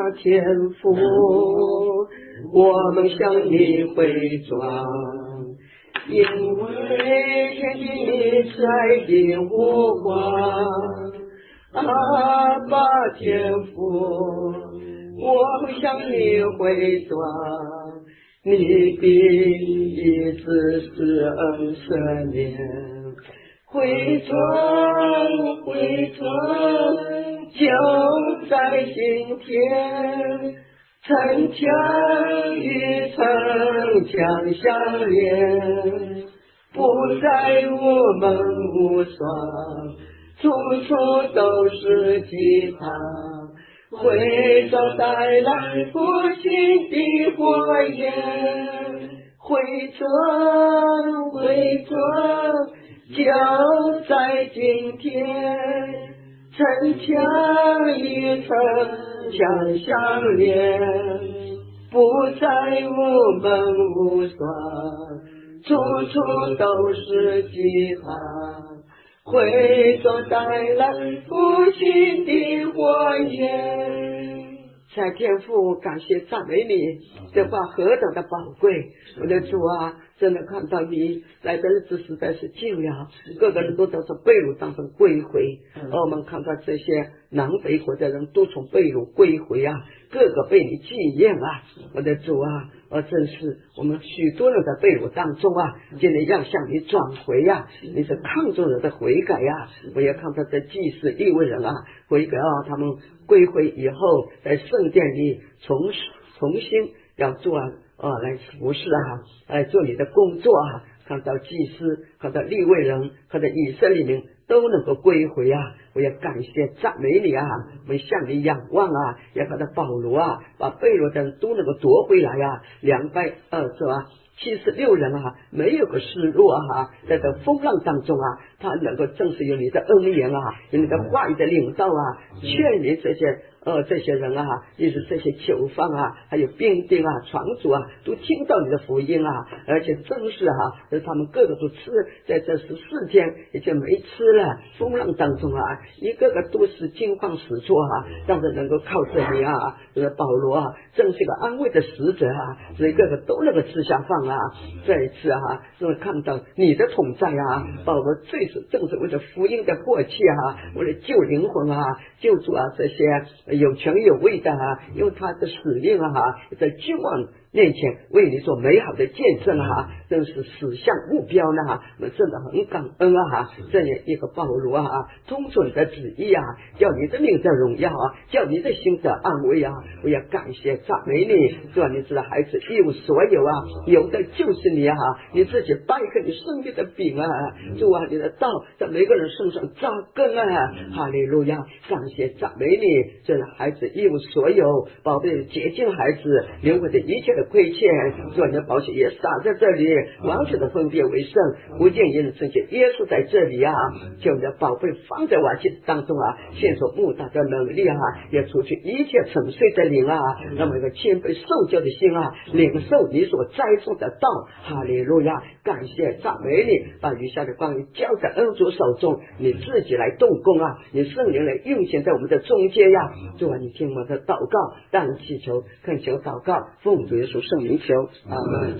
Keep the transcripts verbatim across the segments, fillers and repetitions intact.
天父，我们向你回转，因为天地在的呼唤。阿爸天父，我们向你回转，你的意志是恩赦免，回转回转，就在今天，城墙与城墙相连，不再我们无双，处处都是祭坛，回转带来复兴的火焰，回转回转，就在今天，城墙与城墙相连，不再我们无双，处处都是祭坛，回转带来复兴的火焰。在天父，感谢赞美你，这话何等的宝贵！我的主啊，真的看到你来的日子实在是近了，各个人都在从被掳当中归回，而我们看到这些南北国的人都从被掳归回啊，个个被你纪念啊！我的主啊，而正是我们许多人在被掳当中啊，今天要向你转回啊，你是看重人的悔改啊！我也看到这祭司利未人啊，悔改啊，他们归回以后，在圣殿里重重新要做啊，啊来服侍啊，来做你的工作啊！看到祭司，看到利未人，看到以色列民都能够归回啊！我也感谢赞美你啊！我们向你仰望啊！也看到保罗啊，把被掳的人都能够夺回来啊！两百二是吧？七十六人啊，没有个失落啊，在这风浪当中啊，他能够正是有你的恩言啊，有你的话语的领导啊，劝你这些呃这些人啊，也是这些囚犯啊，还有兵丁啊、船主啊，都听到你的福音啊，而且正是啊，他们个个都吃，在这十四天已经没吃了，风浪当中啊，一个个都是惊慌失措啊，让人能够靠着你啊，这个保罗啊，正是个安慰的使者啊，所以个个都能够吃下饭啊，这一次啊，是看到你的同在啊，保罗最是正是为了福音的迫切啊，为了救灵魂啊，救主啊，这些有权有位的啊，用他的使命啊，在君王面前为你做美好的见证啊，真是驶向目标呢，我们真的很感恩啊！这样一个保罗啊，通顺的旨意啊，叫你的名的荣耀啊，叫你的心的安慰啊！我要感谢赞美你，主啊，你知道孩子一无所有啊，有的就是你啊，你自己掰开你生命的饼啊，主啊，你的道在每个人身上扎根啊！哈利路亚！感谢赞美你，这孩子一无所有，宝贝洁净孩子，灵魂的一切的亏欠，主啊，你的宝血也洒在这里，完全的分别为圣，不见因圣洁，耶稣在这里啊，叫你的宝贝放在瓦器当中啊，献出莫大的能力啊，也除去一切沉睡的灵啊，让每个谦卑受教的心啊，领受你所栽种的道。哈利路亚！感谢赞美你，把余下的光交在恩主手中，你自己来动工啊，你圣灵来运行在我们的中间呀、啊。主啊，你听我的祷告，让祈求恳求祷告，奉主耶稣圣名求，阿门。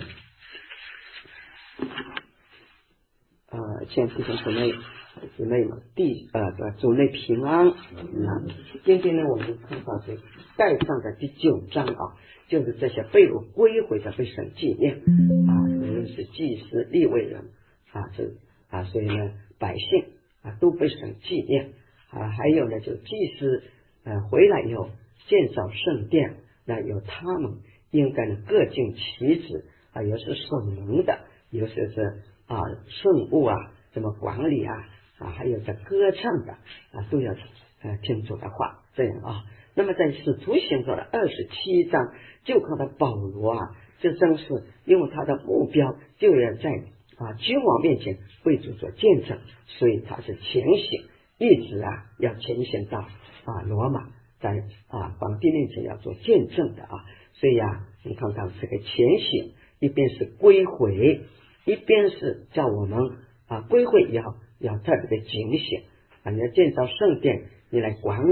啊，亲弟兄姊妹姊妹们，弟呃主内平安。嗯，今天呢，我们看到这带上的第九章啊，就是这些被掳归回的被神纪念啊，无论是祭司、利未人啊，这啊，所以呢，百姓啊都被神纪念啊，还有呢，就祭司呃回来以后建造圣殿，那由他们应该呢各尽其职啊，有是守门的，有些是啊圣物啊怎么管理啊啊，还有这歌唱的啊，都要呃听主的话，这样啊。那么在使徒行传的二十七章，就看到保罗啊，这正是因为他的目标就要在啊君王面前为主做见证，所以他是前行，一直啊要前行到啊罗马，在啊皇帝面前要做见证的啊。所以啊，你看到这个前行，一边是归回，一边是叫我们啊归回以后要特别的警醒啊，你要建造圣殿，你来管理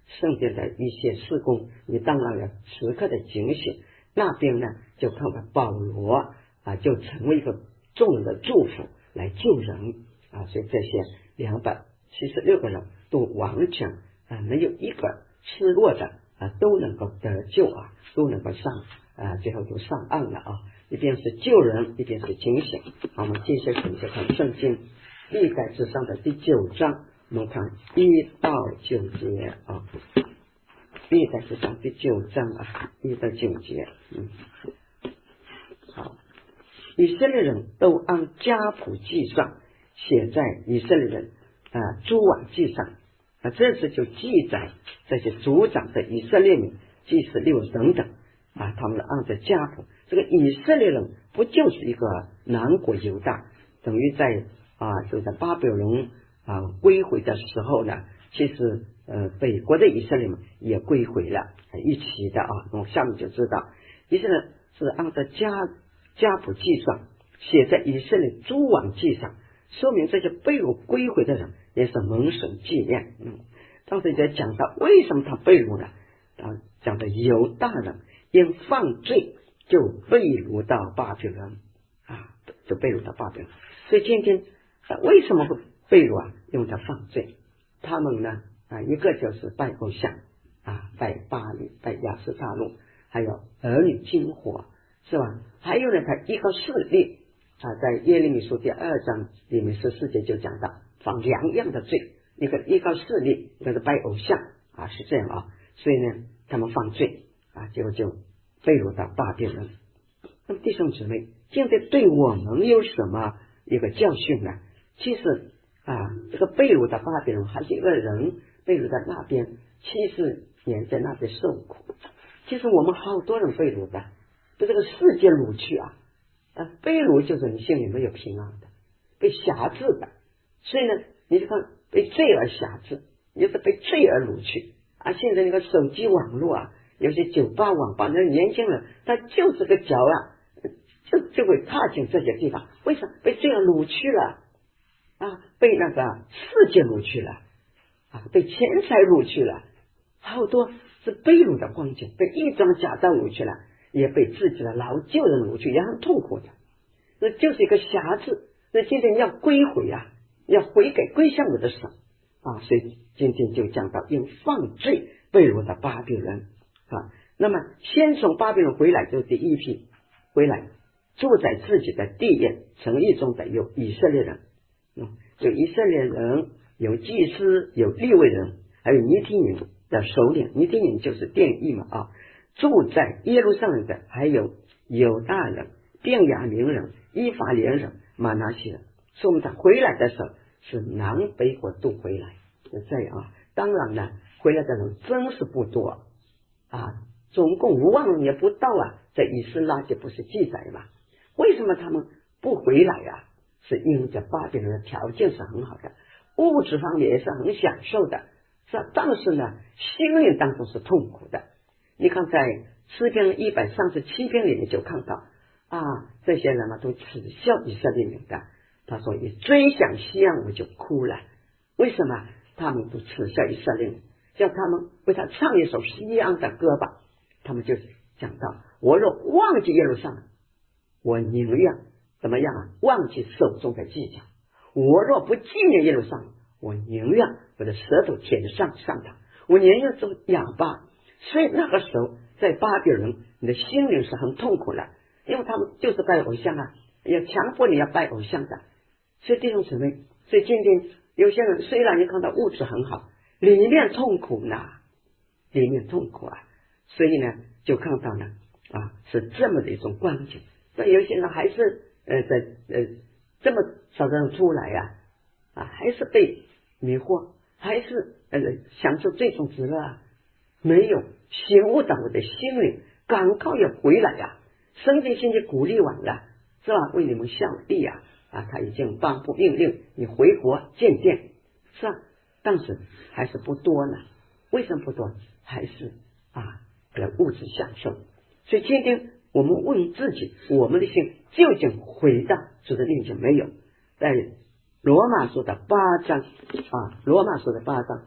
圣殿的一些事工，你当然要时刻的警醒。那边呢，就看到保罗啊，就成为一个众人的祝福来救人啊，所以这些两百七十六个人都完全啊，没有一个失落的啊，都能够得救啊，都能够上啊，最后都上岸了啊。一边是救人，一边是警醒。好，我们继续继续看圣经历代志上的第九章，我们看一到九节啊。历代志上第九章啊，一到九节，嗯，好，以色列人都按家谱记上，写在以色列人啊诸王记上啊，这次就记载这些族长的以色列人、祭司、利未等等啊，他们按照家谱。这个以色列人不就是一个南国犹大，等于在啊就在巴比伦啊归回的时候呢，其实呃北国的以色列人也归回了，一起的啊。我们下面就知道，以色列是按照家家谱记上，写在以色列诸王记上，说明这些被掳归回的人也是蒙神纪念。嗯，当时在讲到为什么他被掳呢？啊，讲的犹大人因犯罪就被掳到巴比伦啊，就被掳到巴比伦。所以今天、啊、为什么会被掳啊？因为他犯罪。他们呢啊，一个就是拜偶像啊，拜巴力、拜亚斯大陆，还有儿女金火，是吧？还有呢，他一个势力啊，在耶利米书第二章里面十四节就讲到犯两样的罪，一个一个势力，一个是拜偶像啊，是这样啊。所以呢，他们犯罪啊，结果就被掳到巴比伦。那么弟兄姊妹，现在对我们有什么一个教训呢？其实啊，这个被掳到巴比伦，还是一个人被掳在那边七十年，在那边受苦。其实我们好多人被掳的，被这个世界掳去啊。啊，被掳就是你心里没有平安的，被辖制的。所以呢，你就看被罪而辖制，你是被罪而掳去啊。现在那个手机网络啊，有些酒吧网吧，那年轻人他就是个脚啊，就就会踏进这些地方。为什么被罪而掳去了啊？被那个世界掳去了啊，被钱财掳去了，好多是被掳的光景，被一桩假账掳去了，也被自己的老旧人掳去，也很痛苦的。那就是一个辖制。那今天要归回啊，要悔改归向我的神啊，所以今天就讲到因犯罪被掳的巴比伦啊。那么先从巴比伦回来，就是第一批回来，住在自己的地业，城邑中的有以色列人，嗯，有以色列人，有祭司，有利未人，还有尼提宁的首领，尼提宁就是殿役嘛啊。住在耶路撒冷的还有犹大人、便雅悯人、以法莲人、马拿西人。所以我们他回来的时候是南北国都回来，就这样啊。当然呢，回来的人真是不多啊，总共五万人也不到啊。在以斯拉记不是记载嘛？为什么他们不回来啊？是因为这巴比伦的条件是很好的，物质方面也是很享受的，是吧？但是呢，心灵当中是痛苦的。你看在诗篇一百三十七篇里面就看到啊，这些人啊都耻笑以色列人的。他说一追想西安我就哭了。为什么他们都耻笑以色列人？叫他们为他唱一首西安的歌吧。他们就讲到，我若忘记耶路撒冷，我宁愿怎么样啊？忘记手中的技巧。我若不纪念耶路撒冷，我宁愿我的舌头舔上上膛，我宁愿做哑巴。所以那个时候在巴比伦，你的心灵是很痛苦的，因为他们就是拜偶像啊，要强迫你要拜偶像的。所以弟兄姊妹，所以今天有些人虽然你看到物质很好，里面痛苦呢，里面痛苦啊。所以呢，就看到呢啊，是这么的一种光景。但有些人还是呃在呃这么少的人出来呀 啊, 啊，还是被迷惑，还是呃享受这种滋乐啊。没有醒悟到我的心灵，赶快要回来呀、啊！圣经现在鼓励完了，是吧？为你们效力啊！啊，他已经颁布命令，你回国建殿，是吧？但是还是不多呢。为什么不多？还是啊，的物质享受。所以今天我们问自己，我们的心究竟回到主的面前没有？在罗马书的八章啊，罗马书的八章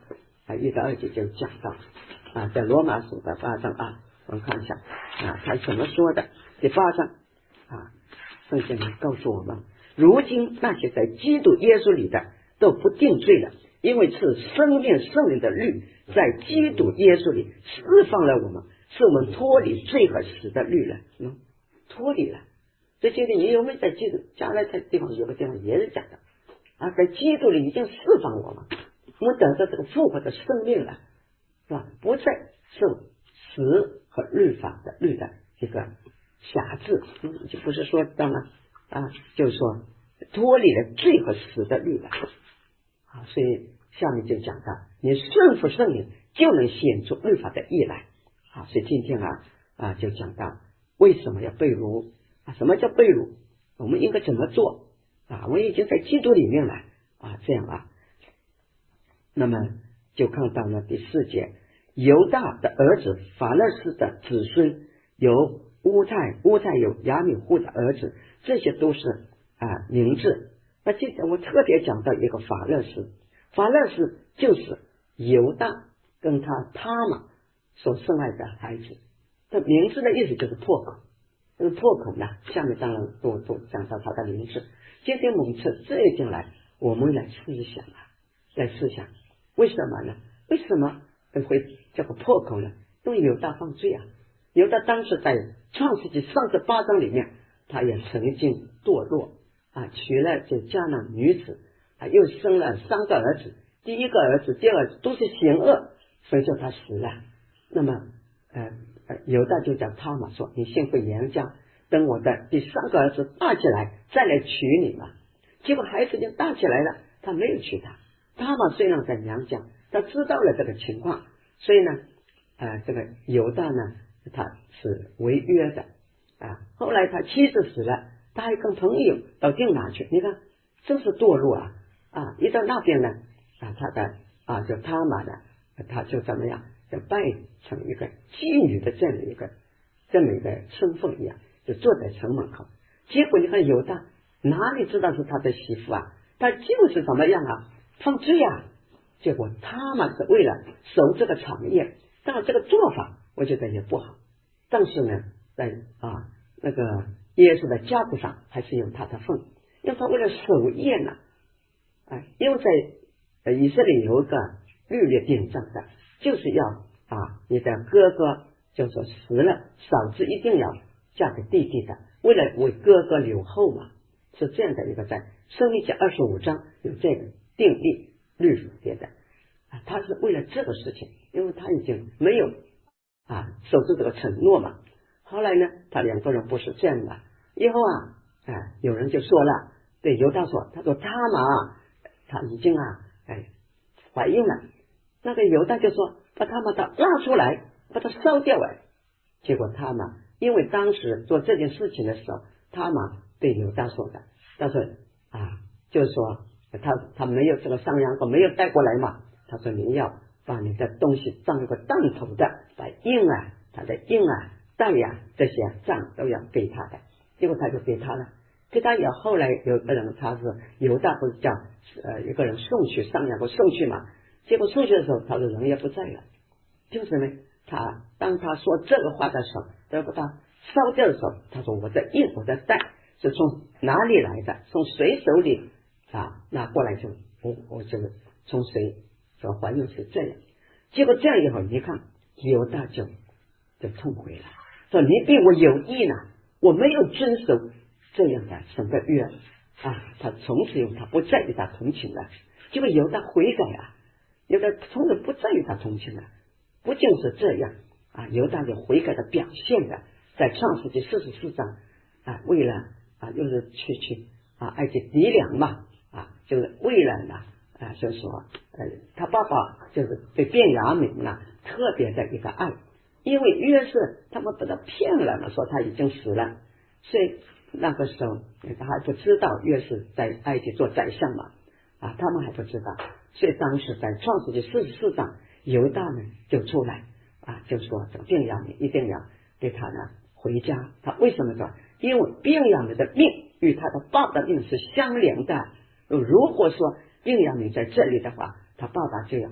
啊，一到二节就讲到啊，在罗马书的八章啊，我们看一下啊，他怎么说的？第八章啊，圣经里告诉我们，如今那些在基督耶稣里的都不定罪了，因为是生命圣灵的律在基督耶稣里释放了我们，使我们脱离罪和死的律了，嗯，脱离了。所以今天你有没有在基督加拉太地方有个地方也是讲的啊，在基督里已经释放我们，我们得到这个复活的生命了，是吧？不再受死和律法的律的这个辖制，嗯，就不是说当然啊，就是说脱离了罪和死的律了啊。所以下面就讲到，你顺服圣灵就能显出律法的义来啊。所以今天啊啊就讲到为什么要被掳啊？什么叫被掳？我们应该怎么做啊？我们已经在基督里面了啊，这样啊。那么就看到了第四节，犹大的儿子法勒斯的子孙有乌蔡，乌蔡有亚米户的儿子，这些都是啊名字。那接着我特别讲到一个法勒斯，法勒斯就是犹大跟他他玛所生来的孩子，这名字的意思就是破口，这个破口呢，下面当然都都讲到他的名字。今天我们从这一点来，我们来思想啊，来思想。为什么呢？为什么会这个破口呢？因为犹大犯罪啊！犹大当时在创世纪三十八章里面，他也曾经堕落啊，娶了这迦南女子啊，又生了三个儿子，第一个儿子、第二个儿子都是险恶，所以说他死了。那么呃呃，犹大就叫他玛说：“你先回娘家，等我的第三个儿子大起来，再来娶你嘛。”结果孩子就大起来了，他没有娶她。他玛虽然在娘家，他知道了这个情况，所以呢，呃，这个犹大呢，他是违约的啊。后来他妻子死了，他还跟朋友到定哪去？你看，真是堕落啊！啊，一到那边呢，啊，他的啊，就他玛呢，他就怎么样，就扮成一个妓女的这样一个这么一个身份一样，就坐在城门口。结果你看犹大哪里知道是他的媳妇啊？他就是怎么样啊？犯罪啊！结果他们是为了守这个产业，但这个做法我觉得也不好。但是呢，在啊那个耶稣的家谱上还是有他的份，因为他为了守业呢，哎，因为在呃以色列有一个律例典章的，就是要啊你的哥哥就说死了，嫂子一定要嫁给弟弟的，为了为哥哥留后嘛，是这样的一个在申命记二十五章有这个定例律法写的啊，他是为了这个事情，因为他已经没有啊守住这个承诺嘛。后来呢，他两个人不是这样的，以后啊，哎，有人就说了，对犹大说，他说他嘛，他已经啊，哎，怀孕了。那个犹大就说，把他把他拉出来，把他烧掉哎。结果他嘛，因为当时做这件事情的时候，他嘛对犹大说的，他说啊，就是说。他他没有这个上羊羔没有带过来嘛，他说你要把你的东西当一个当头的，把印啊他的印啊带呀这些账都要给他的。结果他就给他了，给他以后，后来有个人他是犹大不是叫呃一个人送去上羊羔送去嘛，结果送去的时候他说人也不在了，就是呢他当他说这个话的时候，要把他烧掉的时候，他说我的印我的带是从哪里来的，从谁手里啊，拿过来就我我这个从谁说怀孕是这样，结果这样以后，你看犹大就就痛悔了，说你对我有意呢，我没有遵守这样的神的约啊，他从此以后他不再与他同情了。结果犹大悔改啊，犹大从此不再与他同情了。不仅是这样啊，犹大有悔改的表现的，在创世纪四十四章啊，为了啊又是去去啊埃及敌粮嘛。啊，就是为了呢，啊，就是说，呃，他爸爸就是对便雅悯呢特别的一个爱，因为约瑟他们把他骗了嘛，说他已经死了，所以那个时候他还不知道约瑟在埃及做宰相嘛，啊，他们还不知道，所以当时在创世纪四十四章，犹大呢就出来啊，就说这个便雅悯一定要给他呢回家，他为什么说？因为便雅悯的命与他的爸爸的命是相连的。如果说便雅悯在这里的话，他爸爸就要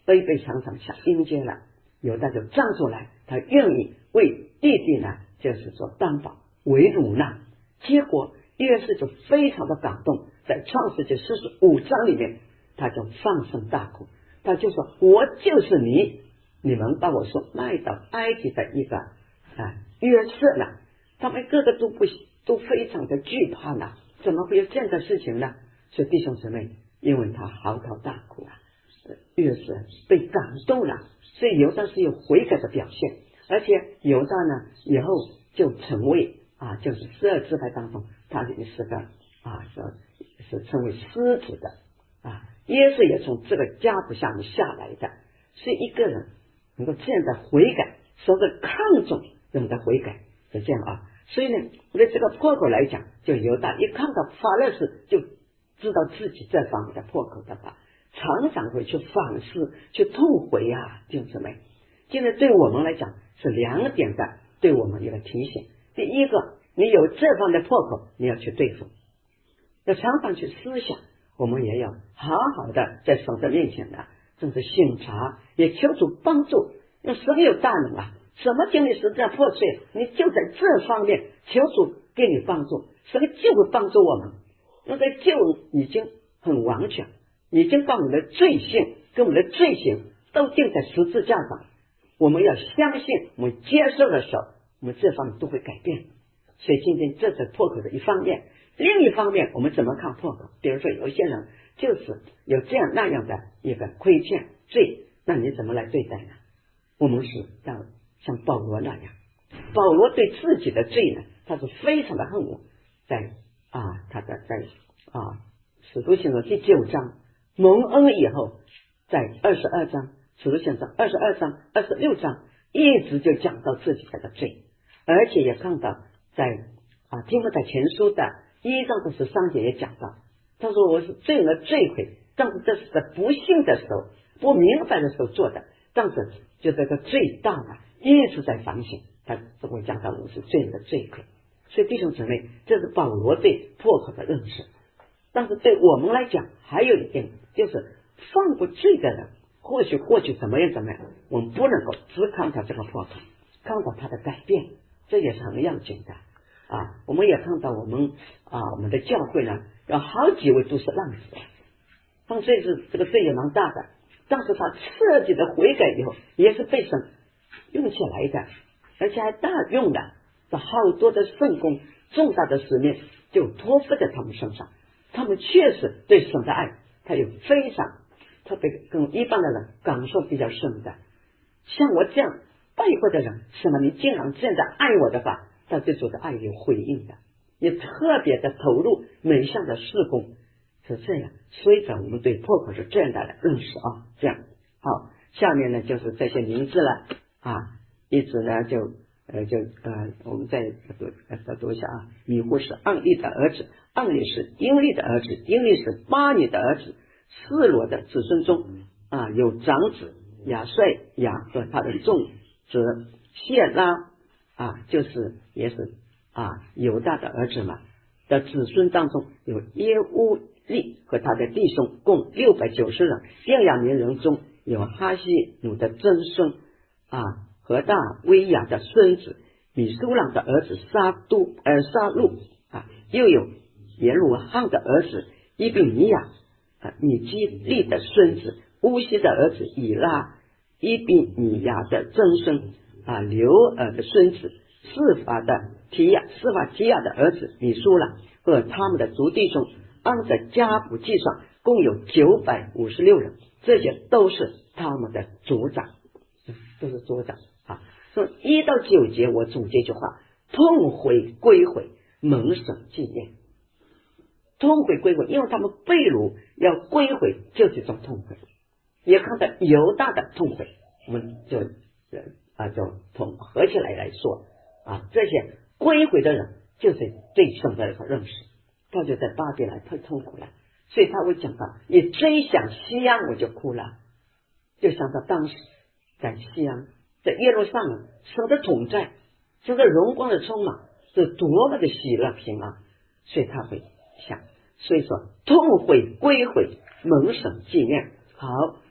杯杯常常下迎接了，犹大就站出来，他愿意为弟弟呢，就是说担保为辱呢。结果约瑟就非常的感动，在创世纪四十五章里面，他就放声大哭，他就说我就是你，你们把我所卖到埃及的一个啊约瑟呢。他们个个都不都非常的惧怕呢，怎么会有这样的事情呢？所以弟兄姊妹，因为他嚎啕大哭啊，约瑟被感动了，所以犹大是有悔改的表现，而且犹大呢以后就成为啊，就是十二支派当中，他也是个啊，是称为狮子的啊。耶稣也从这个家谱下面下来的，所以一个人能够这样的悔改，说的看重人的悔改是这样啊。所以呢，对这个破口来讲，就犹大一看到法勒斯，就知道自己这方面的破口的话，常常会去反思，去痛悔啊，弟兄姊妹。现在对我们来讲是两点的，对我们一个提醒。第一个，你有这方面的破口，你要去对付，要常常去思想，我们也要好好的在神的面前呢，正是省察，也求主帮助。那神有大能啊，什么经历实在破碎，你就在这方面求主给你帮助，神就会帮助我们。那个救已经很完全，已经把我们的罪性跟我们的罪行都定在十字架上，我们要相信，我们接受的时候，我们这方面都会改变。所以今天这是破口的一方面，另一方面我们怎么看破口？比如说有些人就是有这样那样的一个亏欠罪，那你怎么来对待呢？我们是要像保罗那样，保罗对自己的罪呢，他是非常的恨恶，在啊他的在啊使徒行传第九章蒙恩以后，在二十二章使徒行传二十二章二十六章一直就讲到自己的罪，而且也看到在啊提摩太前书的一章的十三节也讲到，他说我是罪人的罪魁，但是这是在不幸的时候不明白的时候做的，但是就这个罪大了，一直在反省，他就会讲到我是罪人的罪魁。所以弟兄姊妹，这是保罗对破口的认识。但是对我们来讲还有一点，就是犯过罪的人或许过去怎么样怎么样，我们不能够只看到这个破口，看到他的改变，这也是很要紧的啊。我们也看到我们啊，我们的教会呢，有好几位都是浪子，犯罪是这个罪也蛮大的，但是他彻底的悔改以后，也是被神用起来的，而且还大用的，这好多的圣工重大的使命就托付在他们身上，他们确实对神的爱，他有非常特别跟一般的人感受比较深的。像我这样拜过的人，什么你竟然这样的爱我的话，他对主的爱有回应的，也特别的投入每项的事工，是这样。所以讲我们对破口是这样的认识啊，这样好。下面呢就是这些名字了啊，一直呢就呃就呃我们再读再读一下啊。米户是暗利的儿子，暗利是英利的儿子，英利是巴尼的儿子。示罗的子孙中啊，有长子亚帅亚和他的众子谢拉啊，就是也是啊犹大的儿子嘛的子孙当中，有耶乌利和他的弟兄共六百九十人。便雅悯人中有哈西努的曾孙啊和大威亚的孙子米苏朗的儿子沙都呃沙路啊，又有耶鲁汉的儿子伊比尼亚啊，米基利的孙子乌西的儿子以拉，伊比尼亚的曾孙啊刘尔的孙子示法的提亚示法提亚的儿子米苏拉和他们的族弟兄，按照家谱计算共有九百五十六人，这些都是他们的族长，都是族长啊。说一到九节我总结一句话：痛悔归回，蒙神纪念。痛悔归回，因为他们被掳要归回，就是一种痛悔。也看到犹大的痛悔，我们就啊就统合起来来说啊，这些归回的人就是对神的一个认识，他就在巴比伦太痛苦了，所以他会讲到你追想西安我就哭了，就想到当时在西安在耶路撒冷神的同在，神的荣光的充满是多么的喜乐平安，所以他会想，所以说痛悔归回，蒙神纪念。好，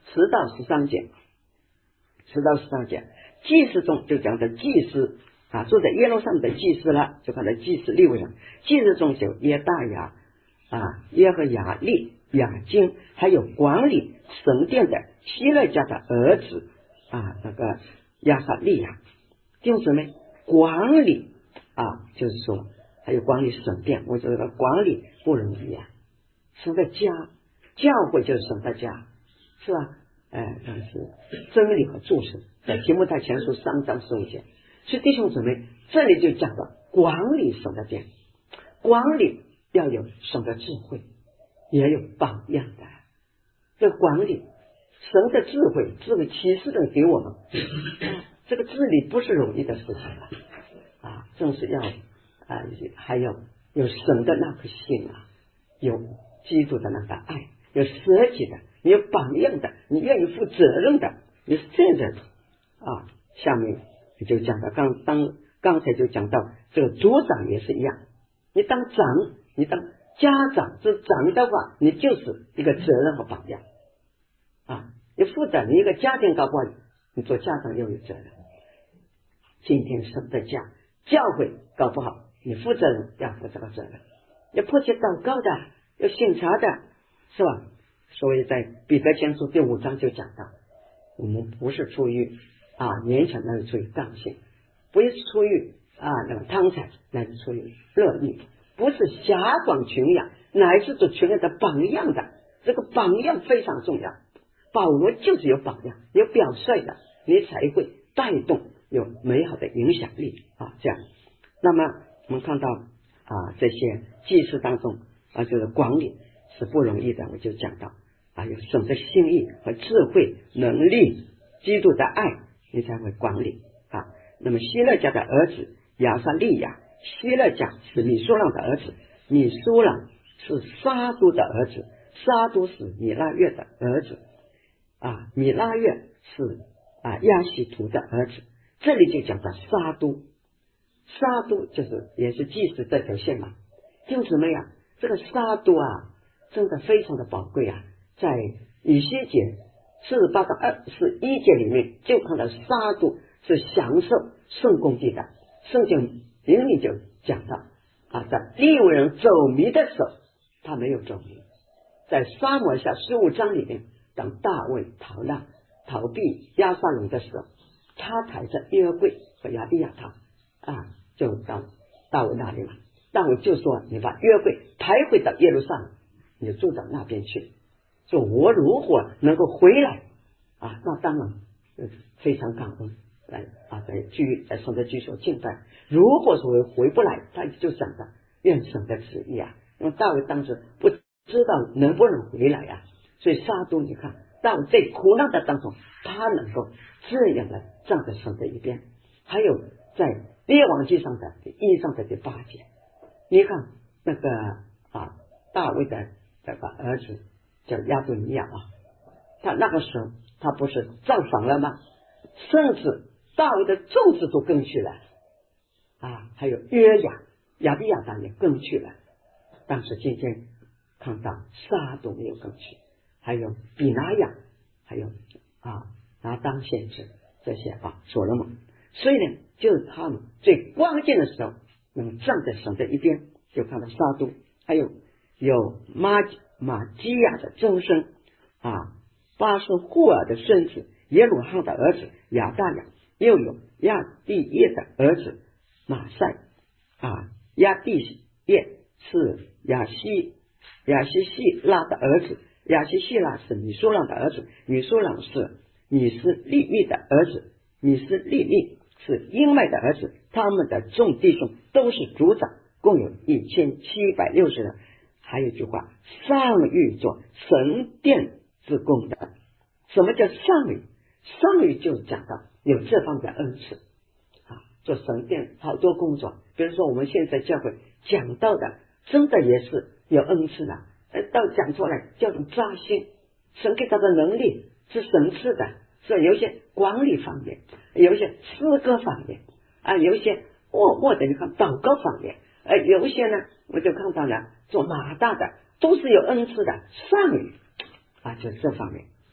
十到十三节，十到十三节，祭司中就讲的祭司啊，住在耶路撒冷的祭司了，就看到祭司利未人，祭司中有耶大雅啊、耶和雅利、雅金，还有管理神殿的希勒家的儿子啊，那个亚撒利亚。弟兄姊妹，管理啊，就是说还有管理神殿，我觉得管理不容易啊。神的家，教会就是神的家，是吧？哎，但是真理和注释在提摩太前书三章十五节。所以弟兄姊妹，这里就讲到管理神的殿，管理要有神的智慧，也有榜样的。这个管理神的智慧，智慧启示的给我们，这个治理不是容易的事情啊，正是要啊，还有有神的那颗心啊，有基督的那个爱，有舍己的，你有榜样的，你愿意负责任的，你是这样的啊。下面就讲到刚当刚才就讲到这个组长也是一样，你当长，你当家长，这长的话，你就是一个责任和榜样啊。你负责你一个家庭搞不好，你做家长又有责任。今天神的家教会搞不好，你负责人要负这个责任，要迫切祷告的，要审查的，是吧？所以在彼得前书第五章就讲到，我们不是出于啊勉强，那是出于刚性，不是出于啊那个贪财，那是出于乐意，不是狭广群养，乃是做群人的榜样的。这个榜样非常重要，保罗就是有榜样，有表率的，你才会带动有美好的影响力啊。这样，那么我们看到啊这些祭祀当中啊，这个管理是不容易的。我就讲到啊，有神的心意和智慧、能力、基督的爱，你才会管理啊。那么希勒家的儿子亚撒利亚，希勒家是米苏朗的儿子，米苏朗是沙都的儿子，沙都是米拉月的儿子啊，米拉月是啊亚西图的儿子。这里就讲到沙都，沙都就是也是祭司这条线嘛。弟兄姊妹啊，这个沙都啊，真的非常的宝贵啊。在以西结四十八到二十一节里面，就看到沙都是享受圣公地的。圣经明明就讲到啊，在利未人走迷的时候，他没有走迷。在撒母耳下十五章里面，当大卫逃难逃避押沙龙的时候，他抬着约柜和亚比亚他啊，就到大卫那里了。大卫就说：“你把约柜抬回到耶路撒冷，你就住到那边去。”说我如果能够回来啊，那当然非常感恩，来啊，在居在神的居所敬拜。如果说回不来，他就想着愿神的旨意啊。因为大卫当时不知道能不能回来啊，所以沙都你看，大卫在苦难的当中，他能够这样的站在神的一边。还有在列王记上的一章的第八节，你看那个啊，大卫的这个儿子叫亚多尼亚啊，他那个时候他不是造反了吗？甚至大卫的众子都跟去了啊，还有约雅、亚比亚当也跟去了。但是今天看到沙都没有跟去，还有比拿雅，还有啊拿当先知这些啊所罗门，所以呢，就是他们最关键的时候能站在神的一边，就看到沙都，还有有马马基亚的曾孙啊，巴斯户尔的孙子耶鲁哈的儿子亚大雅，又有亚地业的儿子马赛啊，亚地业是亚西亚西细拉的儿子，亚西细拉是米苏朗的儿子，米苏朗是米斯利密的儿子，米斯利密是英麦的儿子，他们的众弟兄都是族长，共有一千七百六十人。还有一句话，上谕做神殿之功的。什么叫上谕？上谕就是讲到有这方面的恩赐啊，做神殿好多工作。比如说我们现在教会讲到的，真的也是有恩赐的，到讲出来叫人扎心。神给他的能力是神赐的，是有一些管理方面，有一些诗歌方面啊，有一些或或者你看祷告方面，呃，有一些呢，我就看到了做马大的都是有恩赐的，上谕啊，就是这方面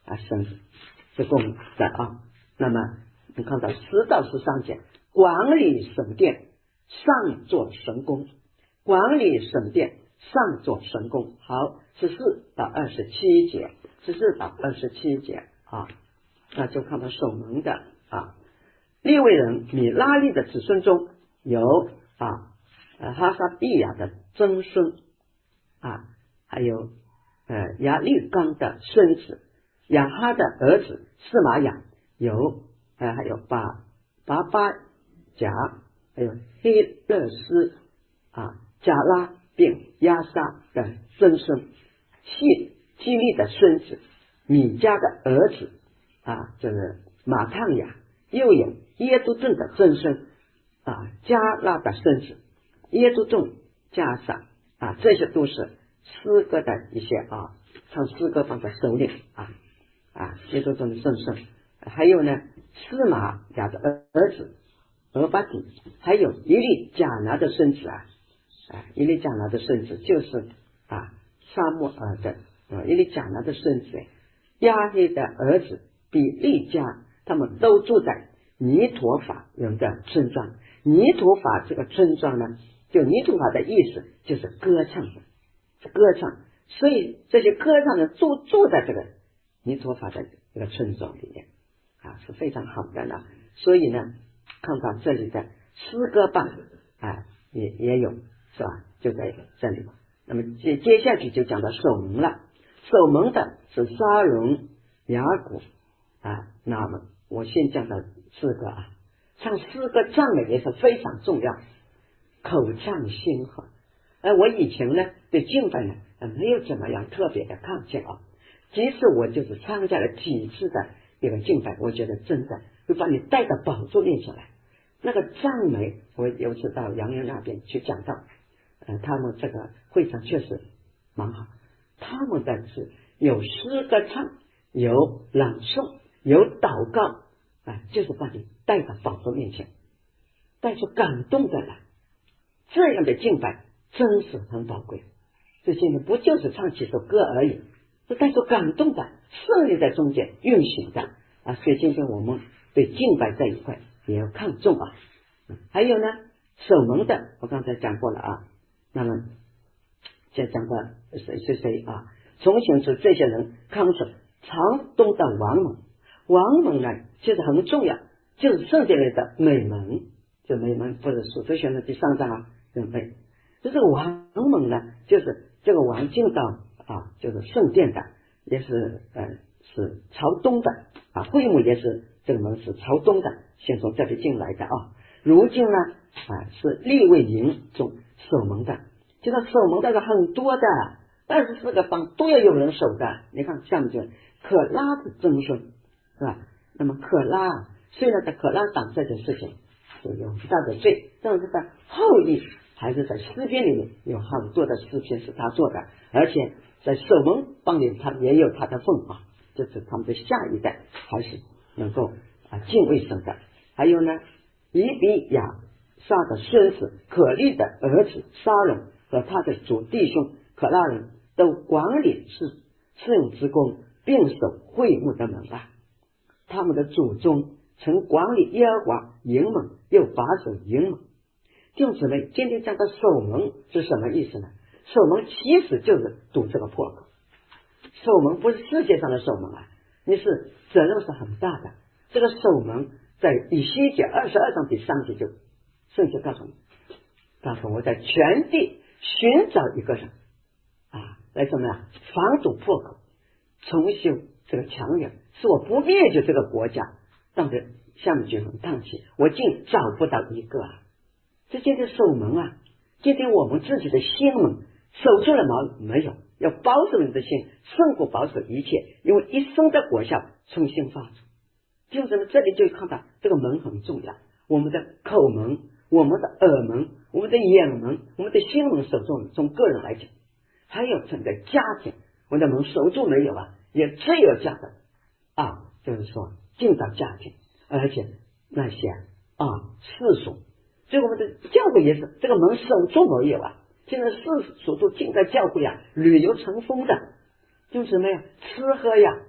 啊生之功的啊。那么我们看到十到十三节，管理神殿，上做神功，管理神殿，上做神功。好，十四到二十七节，十四到二十七节啊，那就看到守门的啊，利未人米拉利的子孙中有啊呃哈撒比亚的曾孙啊，还有呃亚利冈的孙子亚哈的儿子司玛雅，有呃还有巴巴巴甲，还有黑勒斯啊加拉并亚沙的曾孙，谢基利的孙子米迦的儿子啊，这个马探雅，又有耶都顿的曾孙啊加拉的孙子耶都顿加撒啊，这些都是诗歌的一些啊唱诗歌方的首领啊啊耶都顿的曾孙，还有呢司玛雅的儿子俄巴底，还有伊利贾拿的孙子啊啊伊利贾拿的孙子就是啊沙漠尔的啊伊利贾拿的孙子亚黑的儿子比利家，他们都住在尼陀法人的村庄。尼陀法这个村庄呢，就尼陀法的意思就是歌唱的，歌唱，所以这些歌唱的住住在这个尼陀法的这个村庄里面啊，是非常好的呢。所以呢，看到这里的诗歌棒啊，也也有是吧？就在这里。那么接接下去就讲到守门了，守门的是沙龙、雅古啊。那么我先讲到诗歌啊，唱诗歌赞美也是非常重要，口唱心和。呃，我以前呢对敬拜呢呃没有怎么样特别的看见啊，即使我就是参加了几次的一个敬拜，我觉得真的会把你带到宝座面前来。那个赞美，我有次到杨洋那边去讲到，呃，他们这个会场确实蛮好，他们的是有诗歌唱，有朗诵，有祷告啊、呃，就是把你带到宝座面前，带出感动的来。这样的敬拜真是很宝贵。这些呢，不就是唱几首歌而已，是带出感动的，圣灵在中间运行的啊。所以今天我们对敬拜这一块也要看重啊。还有呢，守门的，我刚才讲过了啊。那么再讲到谁谁谁啊，从前是这些人看守长东的王门，王门呢其实很重要，就是圣殿里的美门，就美门不是属徒选的第三章啊，对不对？就这个王门呢，就是这个王进到啊，就是圣殿的，也是呃是朝东的啊，会幕也是这个门是朝东的，先从这里进来的啊。如今呢啊是利未营中守门的，就说守门的是很多的，二十四个邦都要有人守的。你看下面就可拉的曾孙是吧？那么可拉虽然在可拉党这件事情是有很大的罪，但是在后裔还是在诗篇里面有很多的诗篇是他做的，而且在守门方面他也有他的份啊，就是他们的下一代还是能够啊敬畏神的。还有呢，以比亚撒的孙子可利的儿子沙龙和他的主弟兄可拉人都管理是侍用之功，并守会幕的门啊。他们的祖宗曾管理耶和华营门，又把守营门。弟兄姊妹，今天讲到守门是什么意思呢？守门其实就是堵这个破口。守门不是世界上的守门啊，你是责任是很大的。这个守门在以西结二十二章第三节就圣经告诉你，告诉我在全地寻找一个人啊，来怎么样防堵破口，重修这个墙垣，使我不灭绝这个国家。当着下面就很叹气，我竟找不到一个啊。这今天守门啊，今天我们自己的心门守住了吗？没有，要保守你的心胜过保守一切，因为一生的果效重新发出。就什么这里就看到这个门很重要，我们的口门，我们的耳门，我们的眼门，我们的心门守住，从个人来讲，还有整个家庭，我们的门守住没有啊，也只有这样的啊，就是说进到家庭，而且那些啊世俗，所以我们的教会也是这个门守住没有啊。现在世俗都进到教会啊，旅游成风的，就是什么呀，吃喝呀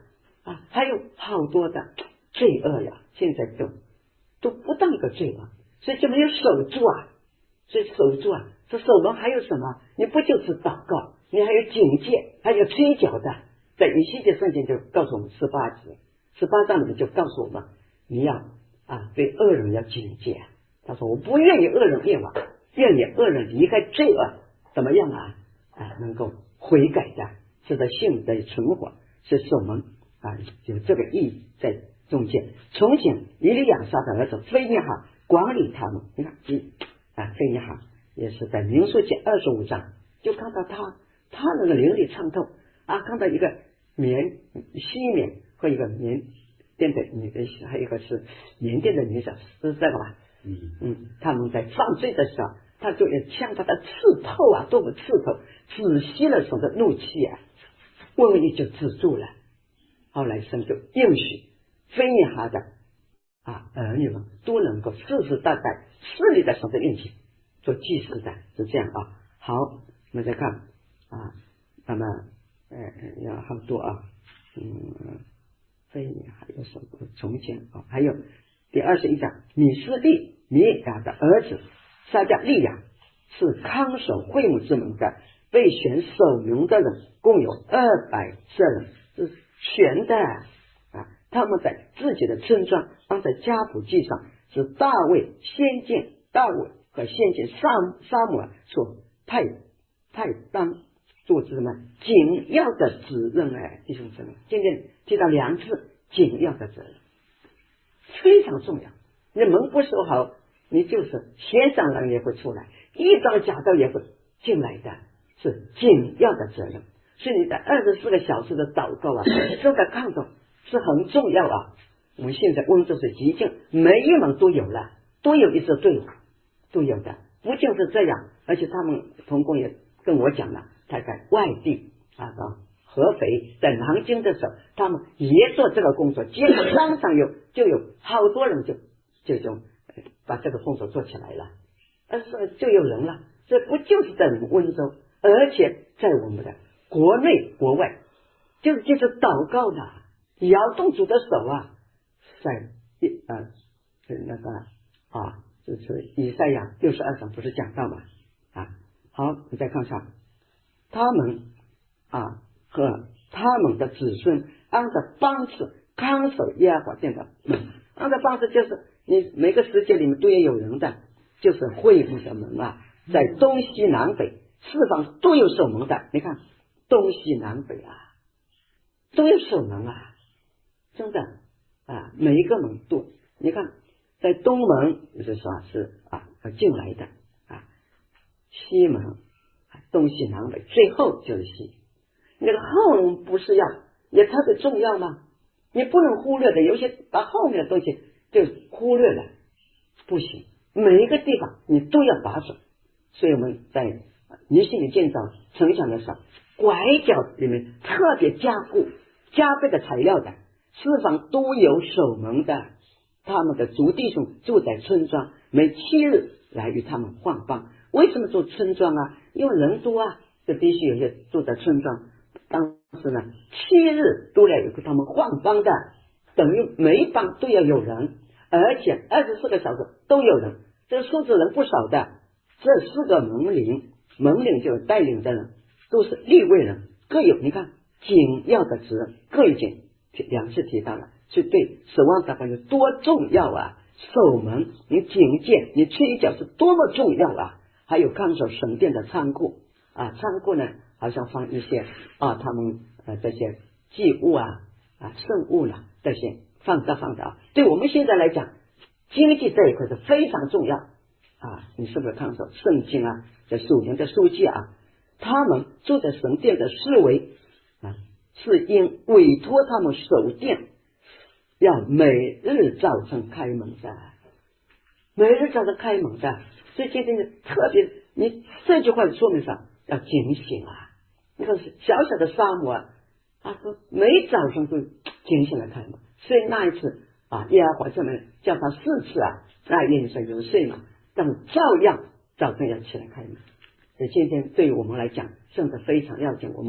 啊，还有好多的罪恶呀，现在都都不当个罪恶，所以就没有守住啊，所以守住啊，这守门还有什么？你不就是祷告，你还有警戒，还有吹角的。在以西结圣经就告诉我们十八节十八章里面就告诉我们，你要啊对恶人要警戒。他说我不愿意恶人灭亡，愿意恶人离开罪恶，怎么样啊啊能够悔改的，使得信得存活，是守门啊有这个意义在中间。从前以利亚撒的儿子非尼哈管理他们，你看一啊非尼哈也是在民数记二十五章就看到他他那个灵力畅透啊，看到一个缅西缅和一个缅甸的女的，还有一个是缅甸的女子，是这个吧？嗯嗯，他们在犯罪的时候，他就要枪把他刺透啊，多么刺透，止息了神的怒气啊，瘟疫就止住了。后来神就应许非尼哈的啊儿女们都能够世世代代势力在神的面前做祭司的，是这样啊。好，我们再看啊，那么呃有好多啊，嗯，非尼还有什么从前啊，还有第二十一章，米斯利米亚的儿子撒迦利亚是看守会幕之门的，被选守门的人共有二百舍人，是选的啊。他们在自己的村庄，放在家谱记上，是大卫先见大卫和先见撒撒母耳所派派当做什么紧要的责任哎，弟兄姊妹，今天提到两次紧要的责任，非常重要。你门不守好，你就是线上人也会出来，一张假道也会进来的，是紧要的责任。所以你在二十四个小时的祷告啊，这个看重是很重要啊。我们现在温州是极境，每一门都有了，都有一支队伍，都有的。不仅是这样，而且他们同工也跟我讲了，他在外地啊，到合肥在南京的时候，他们也做这个工作，结果当场有就有好多人就就就把这个工作做起来了，而是就有人了。这不就是在我们温州，而且在我们的国内国外，就是就是祷告的，摇动主的手啊，在一呃那个啊，就是以赛亚六十二章不是讲到吗？啊，好，你再看上他们啊和他们的子孙按照方式看守耶和华殿的门，按照方式就是你每个世界里面都要有人的，就是会幕的门啊，在东西南北四方都有守门的。你看东西南北啊都有守门啊，真的啊，每一个门都，你看在东门就是说是啊要进来的啊，西门东西南北最后就是西，那个后门不是要也特别重要吗？你不能忽略的，有些把后面的东西就忽略了，不行，每一个地方你都要把守。所以我们在尼西米建造城墙的时候，拐角里面特别加固加倍的材料的，四方都有守门的，他们的族弟兄住在村庄，每七日来与他们换班。为什么住村庄啊？因为人多啊，就必须有些住在村庄。当时呢，七日都要有他们换班的，等于每一班都要有人，而且二十四个小时都有人，这个数字人不少的。这四个门领，门领就是带领的人，都是利未人，各有你看紧要的责任，各有紧，两次提到了，所以对守望祷告有多重要啊！守门，你警戒，你吹角是多么重要啊！还有看守神殿的仓库啊，仓库呢好像放一些啊，他们呃这些祭物啊啊圣物啦，这些放着放着啊，对我们现在来讲，经济这一块是非常重要。啊，你是不是看守圣经啊？这属灵的书记啊，他们住在神殿的侍卫啊，是因委托他们守殿，要每日早晨开门的，每日早晨开门的。所以今天特别，你这句话说明上要警醒啊！你看小小的沙漠啊，啊，每早上都警醒来开门。所以那一次啊，耶和华这么叫他四次啊，那愿意说有睡嘛。但照样早晨要起来开门，所以今天对于我们来讲，真的非常要紧。我们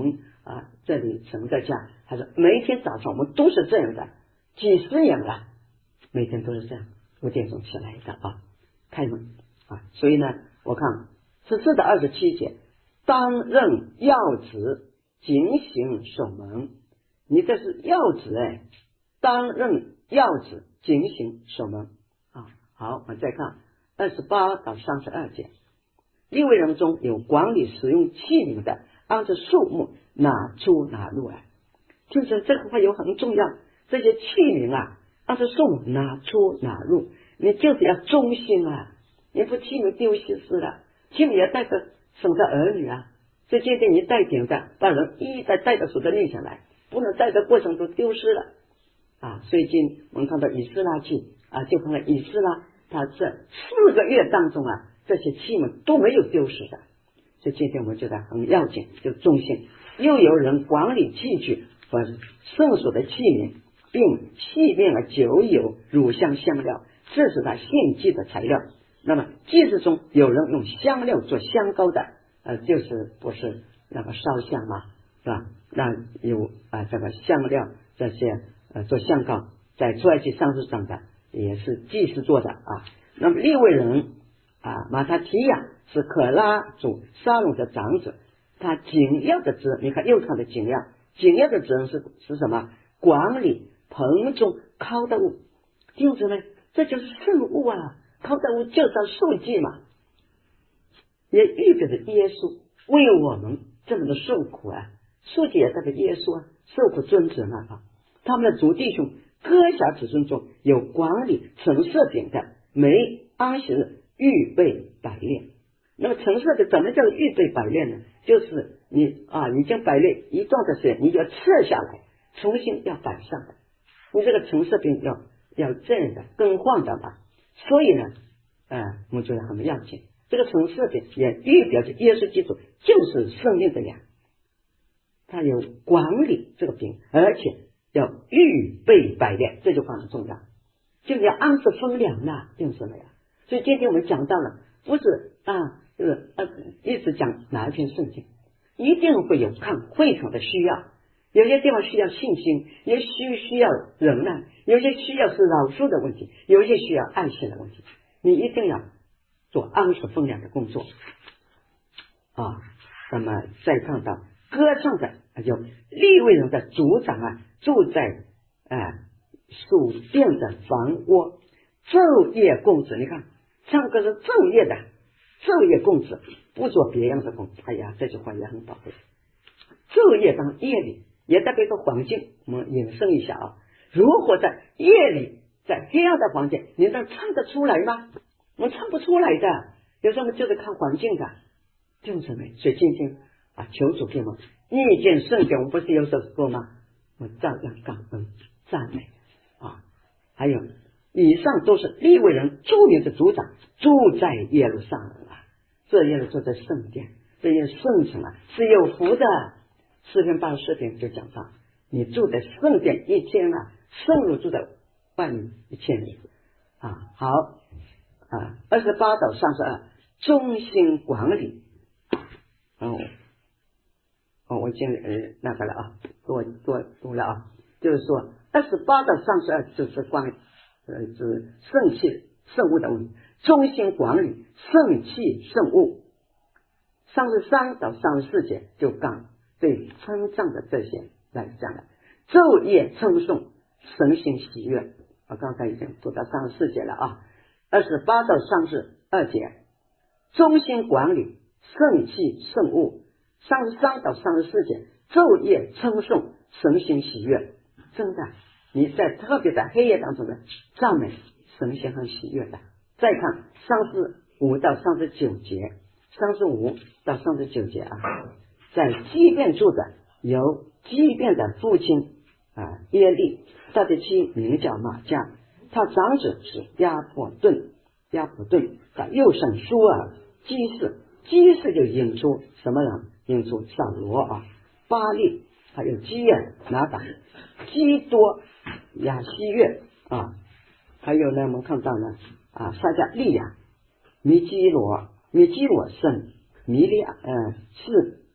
啊，这里神在家，他说每一天早上我们都是这样的，几十年了，每天都是这样，五点钟起来的啊，开门啊，所以呢，我看十四到二十七节，当任要职，警醒守门。你这是要职哎，当任要职，警醒守门啊。好，我们再看二十八到三十二节，利未人中有管理使用器皿的，按照数目拿出拿入来。就是这个话有很重要，这些器皿啊，按照数目拿出拿入，你就是要忠心啊，你不器皿丢失了，器皿要带着神的儿女啊。所以今天你带点的，把人一一的带到手的念下来，不能在这过程中丢失了啊！最近我们看到以斯拉记啊，就看到以斯拉他这四个月当中啊，这些器皿都没有丢失的。所以今天我们觉得很要紧，就忠心。又有人管理器具和圣所的器皿，并器皿了酒油、乳香、香料，这是他献祭的材料。那么祭祀中有人用香料做香膏的，呃，就是不是那个烧香嘛，是吧？那有啊、呃、这个香料这些呃做香膏，在出埃及三十章的也是祭司做的啊。那么利未人啊马他提亚是可拉主沙龙的长子，他紧要的职，你看右看的紧要，紧要的职任是是什么？管理棚中烤的物，弟兄姊妹，这就是圣物啊，烤的物就是要受祭嘛，也预表着耶稣为我们这么的受苦啊，受祭也代表耶稣啊，受苦尊者嘛啊。他们的族弟兄哥辖子孙中有管理陈设饼的，每安息日预备摆列。那么陈设的怎么叫预备摆列呢？就是你啊，已经摆列一段的时间，你就要撤下来，重新要摆上的。你这个陈设饼要要这样的更换的嘛。所以呢，呃，我们觉得很要紧。这个陈设饼也预表着耶稣基督就是圣灵的粮，他有管理这个饼，而且要预备摆列，这句话很重要，就要按时分粮呐，就是什么呀？所以今天我们讲到了，不是啊，就是呃，一直讲哪一篇圣经，一定会有看会场的需要，有些地方需要信心，有些需要忍耐，有些需要是饶恕的问题，有些需要爱心的问题，你一定要做按时分粮的工作啊。那么再看到歌唱的有利未人的族长啊，住在啊属殿的房窝，昼夜供职。你看唱歌是昼夜的，昼夜供职，不做别样的工。哎呀，这句话也很宝贵。昼夜当夜里也代表一个环境，我们引申一下啊。如果在夜里，在黑暗的环境，你能唱得出来吗？我们唱不出来的，有时候我们就是看环境的，就是没。所以今天啊，求主给我们意见圣经，我们不是有首歌吗？我照样感恩赞美啊。还有以上都是利未人著名的族长，住在耶路撒冷啊，这耶路住在圣殿，这些圣城啊是有福的。诗篇八十四篇就讲到，你住在圣殿一天啊，圣路住在外面一千里啊。好啊，二十八到三十二，忠心管理。哦，哦，我已经呃那个了啊，多多读了啊，就是说二十八到三十二就是关呃是圣器圣物的问题，忠心管理圣器圣物。三十三到三十四节就刚对称赞的这些来讲了，昼夜称颂，神心喜悦。我刚才已经读到三十四节了啊。二十八到三十二节，忠心管理圣器圣物。三十三到三十四节，昼夜称颂，神心喜悦。真的，你在特别在黑夜当中的赞美，神心很喜悦的。再看三十五到三十九节，三十五到三十九节啊，在基遍住的有基遍的父亲啊耶利，他的妻名叫玛加，他长子是亚伯顿，亚伯顿他又生舒尔基士，基士就引出什么人？引出扫罗啊，巴利，还有基尔拿达，基多亚西月啊，还有呢我们看到呢啊撒加利亚，米基罗，米基罗生米利亚呃是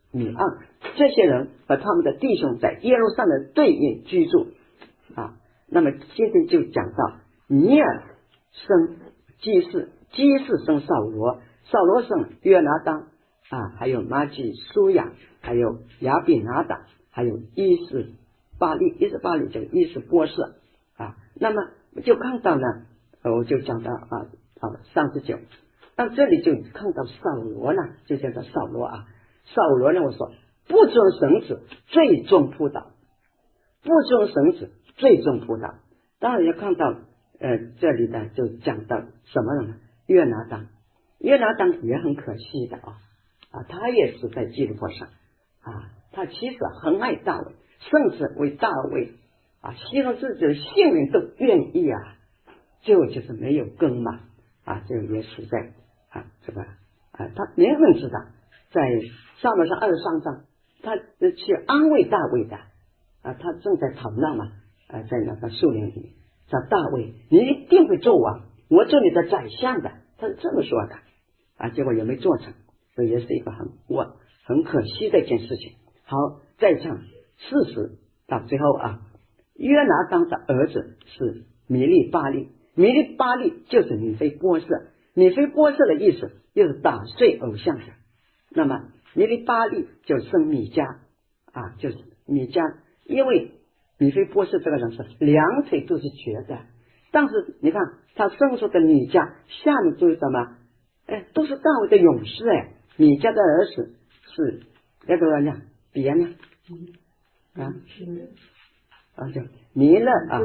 米盎，这些人和他们的弟兄在耶路撒冷对面居住啊。那么今天就讲到尼尔生基士，基士生扫罗，扫罗生约拿当啊，还有马基苏亚，还有亚比拿达，还有伊斯巴利，伊斯巴利就是伊斯波设啊。那么就看到呢，我就讲到啊啊三十九，到这里就看到扫罗呢，就叫做扫罗啊。扫罗呢，我说不遵绳子，最终扑倒；不遵绳子，最终扑倒。当然要看到呃这里呢，就讲到什么呢？约拿当，约拿当也很可惜的啊啊，他也是在基路伯上啊，他其实很爱大卫，甚至为大卫啊牺牲自己的性命都愿意啊，最后就是没有根嘛啊，这个也死在啊这个啊，他没人知道，在撒母耳记上二十三章，他去安慰大卫的啊，他正在逃难嘛啊，在那个树林里，叫大卫，你一定会做王，我做你的宰相的，他是这么说的啊，结果也没做成，所以也是一个很我很可惜的一件事情。好，再唱四十到最后啊，约拿当的儿子是米利巴利，米利巴利就是米非波设，米非波设的意思就是打碎偶像的。那么米利巴利就生米迦啊，就是米迦，因为米非波设这个人是两腿都是瘸的，但是你看他生出的米迦下面就是什么？哎，都是大卫的勇士哎，米迦的儿子是那个人呀，比安呀，啊啊就弥勒啊，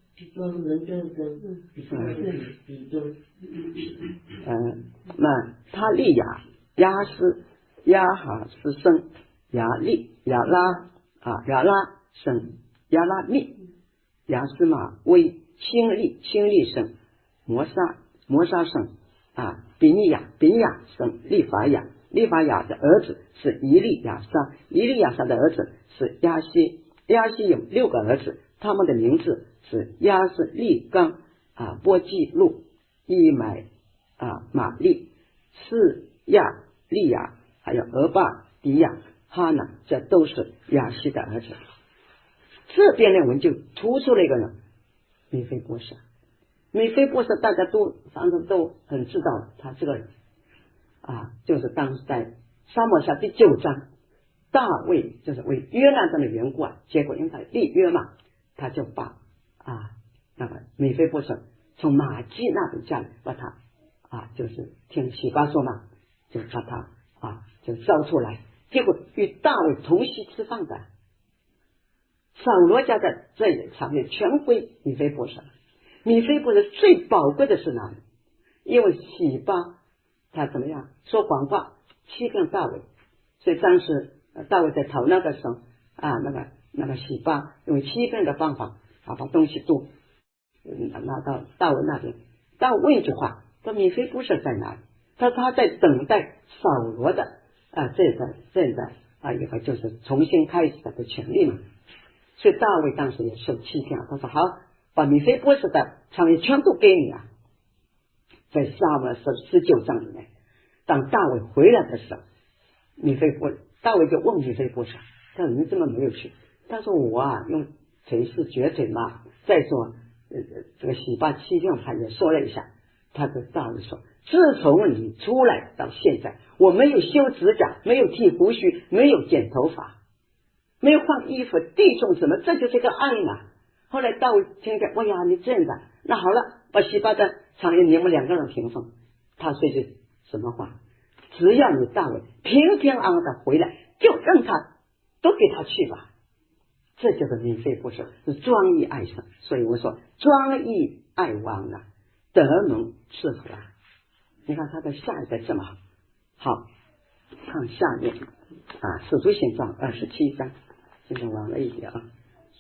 嗯，那他利亚、亚斯、亚哈斯生亚利、亚拉啊，亚拉生亚拉密、亚斯玛威、亲利、亲利生摩沙、摩沙生啊，比尼亚、比尼亚生利法亚，利法亚的儿子是以利亚撒，以利亚撒的儿子是亚西，亚西有六个儿子，他们的名字是亚斯利刚啊、波基路、伊买啊、玛利、示亚利亚，还有俄巴迪亚、哈拿，这都是亚西的儿子。这边呢，我们就突出了一个人，米非波设。米非波设大家都反正都很知道，他这个人啊，就是当时在撒母耳下第九章，大卫就是为约拿单的缘故啊，结果因为他立约嘛，他就把啊那个米非波设从马基那边家里把他啊，就是听洗巴说嘛，就把他啊就招出来，结果与大卫同席吃饭的。扫罗家的这一场面全归米非波设。米非波设最宝贵的是哪里？因为洗巴他怎么样说谎话欺骗大卫，所以当时大卫在逃难的时候啊，那个那个洗巴用欺骗的方法啊，把东西都拿到大卫那边。大卫问一句话，说米非波设在哪里？他说他在等待扫罗的啊，这个现在啊一个就是重新开始的权利嘛。所以大卫当时也受欺骗，他说好，把米非波设的场面全部给你啊。在撒母耳十九章里面，当大卫回来的时候，米非波大卫就问米非波设，他说你怎么没有去？他说我啊用腿是绝腿嘛。再说呃这个洗巴欺骗他也说了一下，他对大卫说，自从你出来到现在，我没有修指甲，没有剃胡须，没有剪头发，没有换衣服，弟兄什么，这就是个爱嘛。后来大卫听见，哎呀，你这样的，那好了，把洗巴的场面你们两个人平分。他说句什么话？只要你大卫平平安安的回来，就让他都给他去吧。这就是米非波设是专一爱神，所以我说专一爱王啊，得蒙赐福啊。你看他的下一个这么好，好看下面啊，使徒行传二十七章，现在晚了一点啊。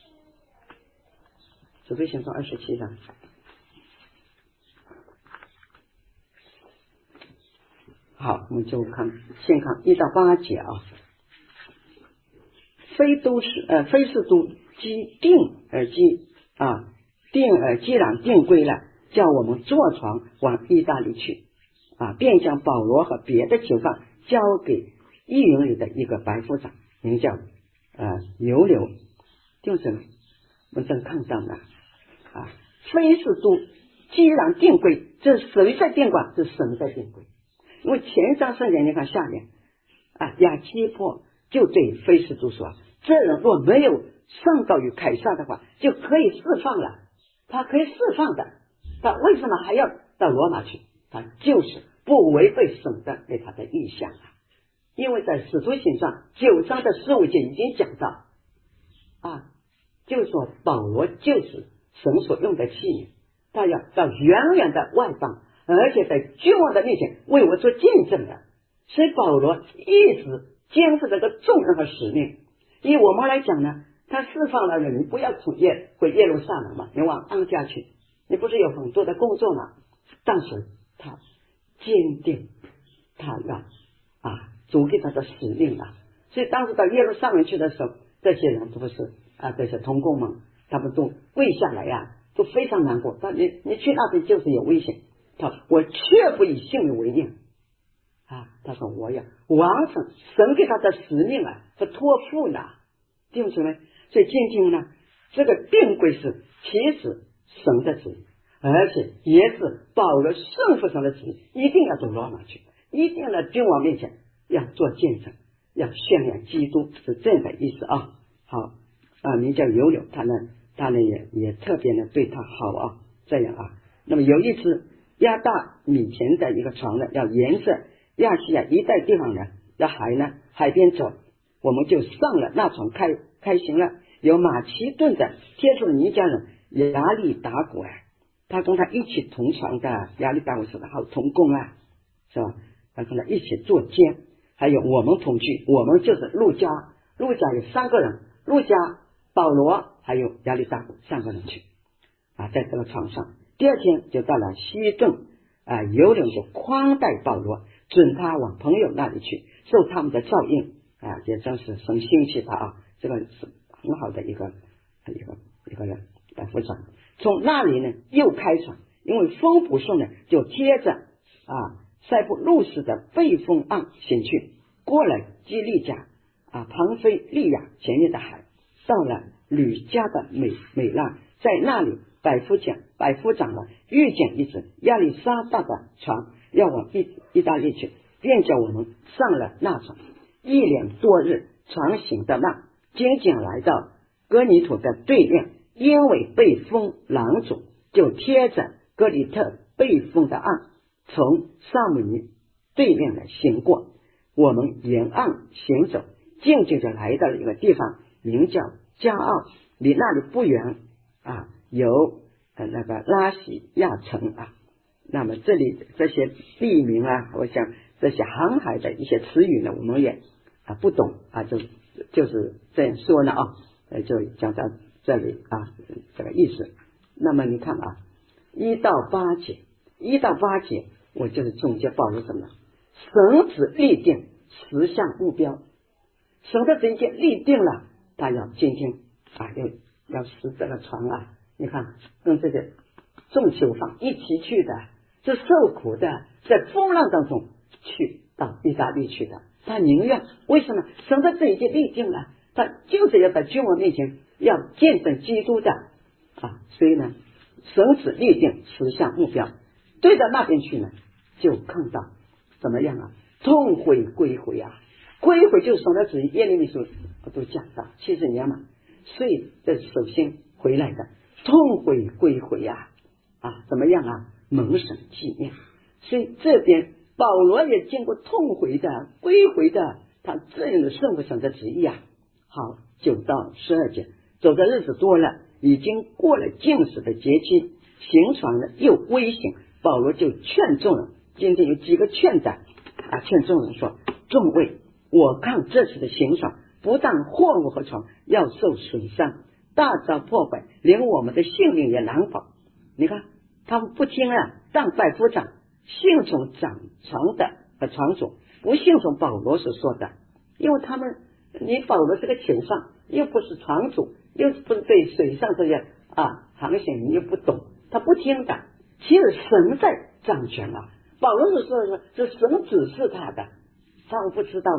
使徒行传二十七章，好，我们就看先看一到八节啊。非都是呃非是都基定而基啊定而既然定规了，叫我们坐船往意大利去啊，便将保罗和别的囚犯交给义营里的一个白夫长，名叫呃尤留，就是我们正看到呢啊，非是都既然定规，这谁在定管？是神在定规。因为前章圣言，你看下面啊，亚基破就对非是都说，这人若没有上告于凯撒的话，就可以释放了，他可以释放的，他为什么还要到罗马去？他就是不违背神的对他的意向啊。因为在使徒行传九章的十五节已经讲到啊，就是说保罗就是神所用的器皿，他要到远远的外邦，而且在君王的面前为我做见证的。所以保罗一直肩负这个重任和使命。以我们来讲呢，他释放了人，你不要从耶回耶路撒冷嘛，你往安家去，你不是有很多的工作吗？但是他坚定他要啊主给他的使命啊。所以当时到耶路撒冷去的时候，这些人都不是啊，这些同工们他们都跪下来啊，都非常难过。但你你去那边就是有危险，他说我确不以性命为念啊。他说我要完成神给他的使命啊和托付呢，弟兄姊妹。所以今天呢，这个定规是其实神的旨意，而且也是保罗顺服神的旨意，一定要走罗马去，一定要在君王面前要做见证，要宣扬基督，是这样的意思啊。好啊，名叫尤留，他呢他呢也也特别呢对他好啊，这样啊。那么有一次亚大米前的一个船呢，要沿着亚细亚一带地方呢，要海呢海边走，我们就上了那船开开行了。有马其顿的接触的尼家人亚利达古啊，他跟他一起同船的亚利达古是好同工啊，是吧？他跟他一起作监，还有我们同居，我们就是路加，路加有三个人，路加、保罗还有亚利达古三个人去啊，在这个船上。第二天就到了西顿啊，有人就宽待保罗，准他往朋友那里去，受他们的照应啊，也真是神兴起他啊，这个是很好的一个一个一个人来服长。从那里呢又开船，因为风不顺呢，就接着啊塞浦路斯的背风岸行去，过了基利加啊庞菲利亚前面的海，到了吕加的美美浪，在那里百夫长百夫长呢遇见一只亚历山大的船要往意意大利去，便叫我们上了那船，一连多日，船行得慢，渐渐来到哥尼土的对面，因为被风拦阻，就贴着哥里特被风的岸，从萨姆尼对面来行过。我们沿岸行走，渐渐就来到了一个地方，名叫加奥，离那里不远啊，有呃那个拉西亚城啊。那么这里这些地名啊，我想这些航海的一些词语呢，我们也啊不懂啊，就就是这样说呢啊，呃就讲到这里啊这个意思。那么你看啊，一到八节，一到八节，我就是总结保罗什么？神旨立定十项目标，神的旨意立定了，他要今天啊要要使这个船啊，你看跟这个众囚犯一起去的，是受苦的，在风浪当中去到意大利去的，他宁愿为什么？神的旨意立定了，他就是要在君王面前要见证基督的啊，所以呢，神旨立定十项目标，对到那边去呢，就看到怎么样啊？痛悔归回啊，归回就是神的旨意，耶利米书都讲到七十年嘛，所以这是首先回来的，痛悔归回啊啊，怎么样啊？蒙神纪念。所以这边保罗也见过痛悔的、归回的，他这样的顺服神的旨意啊。好，九到十二节，走的日子多了，已经过了禁食的节期，行船呢又危险，保罗就劝众人，今天有几个劝的啊，劝众人说：众位，我看这次的行船，不但货物和船要受损伤，大遭破坏，连我们的性命也难保。你看他们不听啊，但百夫长信从掌船的和船主，不信从保罗所说的，因为他们你保罗是个囚犯，又不是船主，又不是对水上这些啊航行你又不懂，他不听的。其实神在掌权啊，保罗所说的是神指示他的，他们不知道嘛，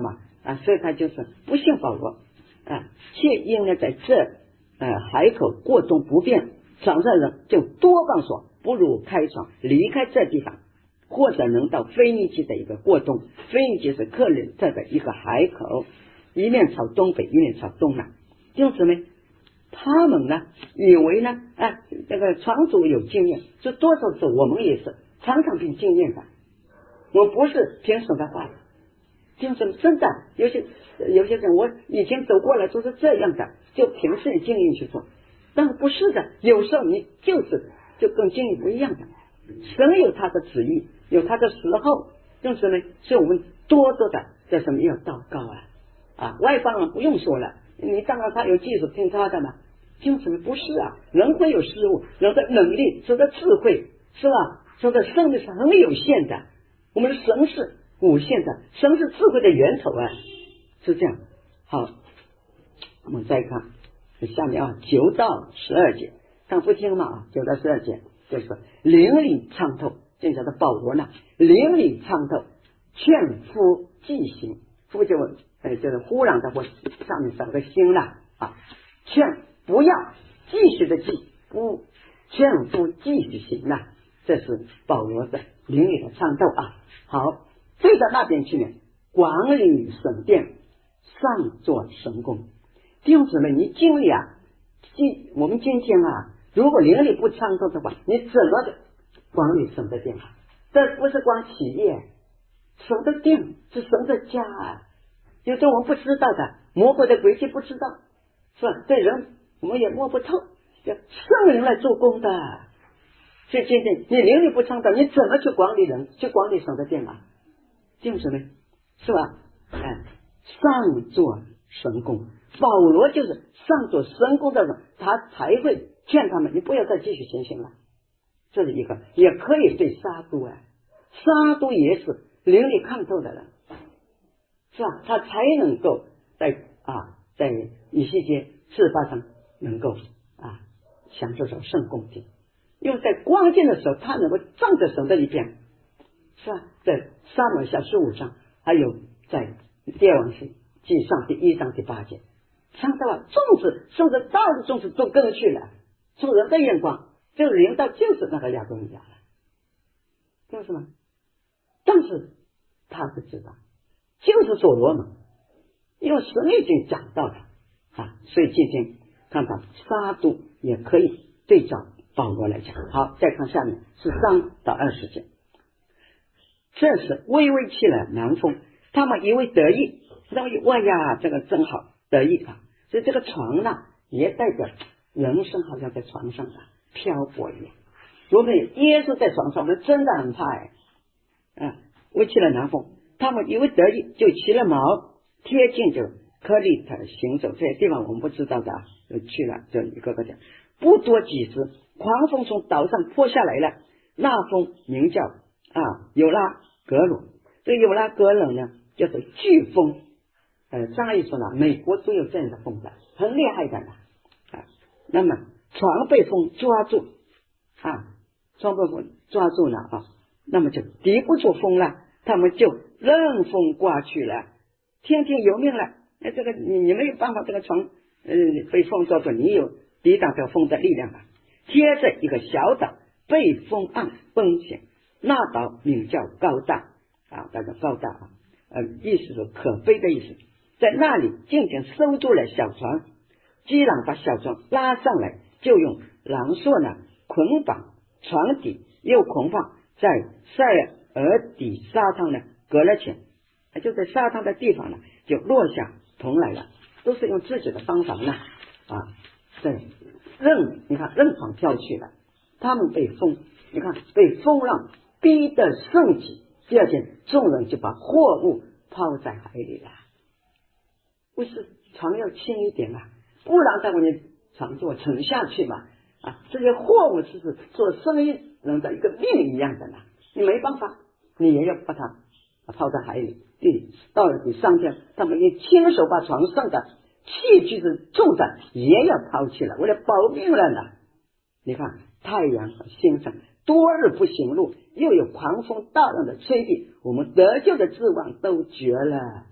啊，所以他就是不信保罗啊，却因呢在这呃海口过冬不便，船上人就多半说，不如开船离开这地方，或者能到腓尼基的一个过冬。腓尼基是克里特的一个海口，一面朝东北，一面朝东南。弟兄姊妹，他们呢以为呢，啊，这个船主有经验，这多少次我们也是常常凭经验的，我不是凭神的话。弟兄姊妹，真的有些有些人，我以前走过来都是这样的，就凭自己经验去做，但不是的，有时候你就是就跟经验不一样的。神有他的旨意，有他的时候，弟兄姊妹，所以我们多多的在什么要祷告啊啊！外邦人不用说了，你当然他有技术听他的嘛。弟兄姊妹，不是啊，人会有失误，人的能力，人的智慧，是吧？人的生命是很有限的，我们的神是无限的，神是智慧的源头啊，是这样。好，我们再看下面啊，九到十二节，看不清嘛啊，九到十二节就是灵里畅透，这叫做保罗呢，灵里畅透，劝夫继行，夫就呃就是忽然的或上面少个心了啊，劝不要继续的继，不劝夫继续行了，这是保罗的灵里的畅透啊。好，对到那边去呢，管理神殿，上做神工。弟兄姊妹，你经历啊，今我们今天啊，如果灵里不畅透的话，你怎么管理神的殿啊？这不是光企业，神的殿是神的家啊。有的我们不知道的，魔鬼的诡计不知道，是吧？对人我们也摸不透，要圣灵来做工的。所以今天你灵里不畅透，你怎么去管理人，去管理神的殿啊？弟兄姊妹，是吧？哎，上做神工。保罗就是上做神工的人，他才会劝他们，你不要再继续行刑了。这是一个，也可以对撒都啊，撒都也是灵里看透的人，是吧？他才能够在啊，在以西结四八上能够啊享受到圣供体，因为在关键的时候，他能够站在神的一边，是吧？在撒母耳下十五章，还有在第二王记上第一章第八节。看到了种子，甚至大的种子都跟去了。从人的眼光，这个领导就是那个亚多尼亚了，就是吗？但是他不知道，就是所罗门，因为神已经讲到了啊，所以今天看到撒都也可以对照保罗来讲。好，再看下面十三到二十节，这是微微起了南风，他们以为得意，认为哇呀，这个真好。得意啊，所以这个船呢，也代表人生好像在船上啊漂泊一样。如果耶稣在船上，那真的很怕哎，啊，为起了南风，他们以为得意，就起了锚，贴近就克里特行走，这些地方我们不知道的，就去了，就一个个讲。不多几时，狂风从岛上泼下来了，那风名叫啊有拉格鲁，这有拉格鲁呢，叫做飓风。呃，张毅说呢，美国都有这样的风的，很厉害的呢啊。那么船被风抓住啊，船被风抓住了啊，那么就敌不住风了，他们就任风刮去了，天天有命了。哎，这个你你没有办法，这个船呃被风抓住，你有抵挡这风的力量了。接着一个小岛被风岸崩陷，那岛名叫高大啊，叫做高大啊，呃，意思是可悲的意思。在那里渐渐收住了小船，基朗把小船拉上来，就用狼索呢捆绑船底，又捆绑在塞尔底沙滩呢隔了前，就在沙滩的地方呢就落下同来了，都是用自己的方法呢啊，对，任你看任船飘去了，他们被风，你看被风浪逼得盛起，第二天众人就把货物抛在海里了。不是船要轻一点啊，不然在我们船就沉下去嘛啊！这些货物是是做生意人的一个命一样的呢，你没办法，你也要把它抛在海里。对，到了第三天，他们也亲手把船上的器具的重担也要抛弃了，为了保命了呢。你看太阳和星辰多日不行路，又有狂风大浪的吹逼，我们得救的指望都绝了。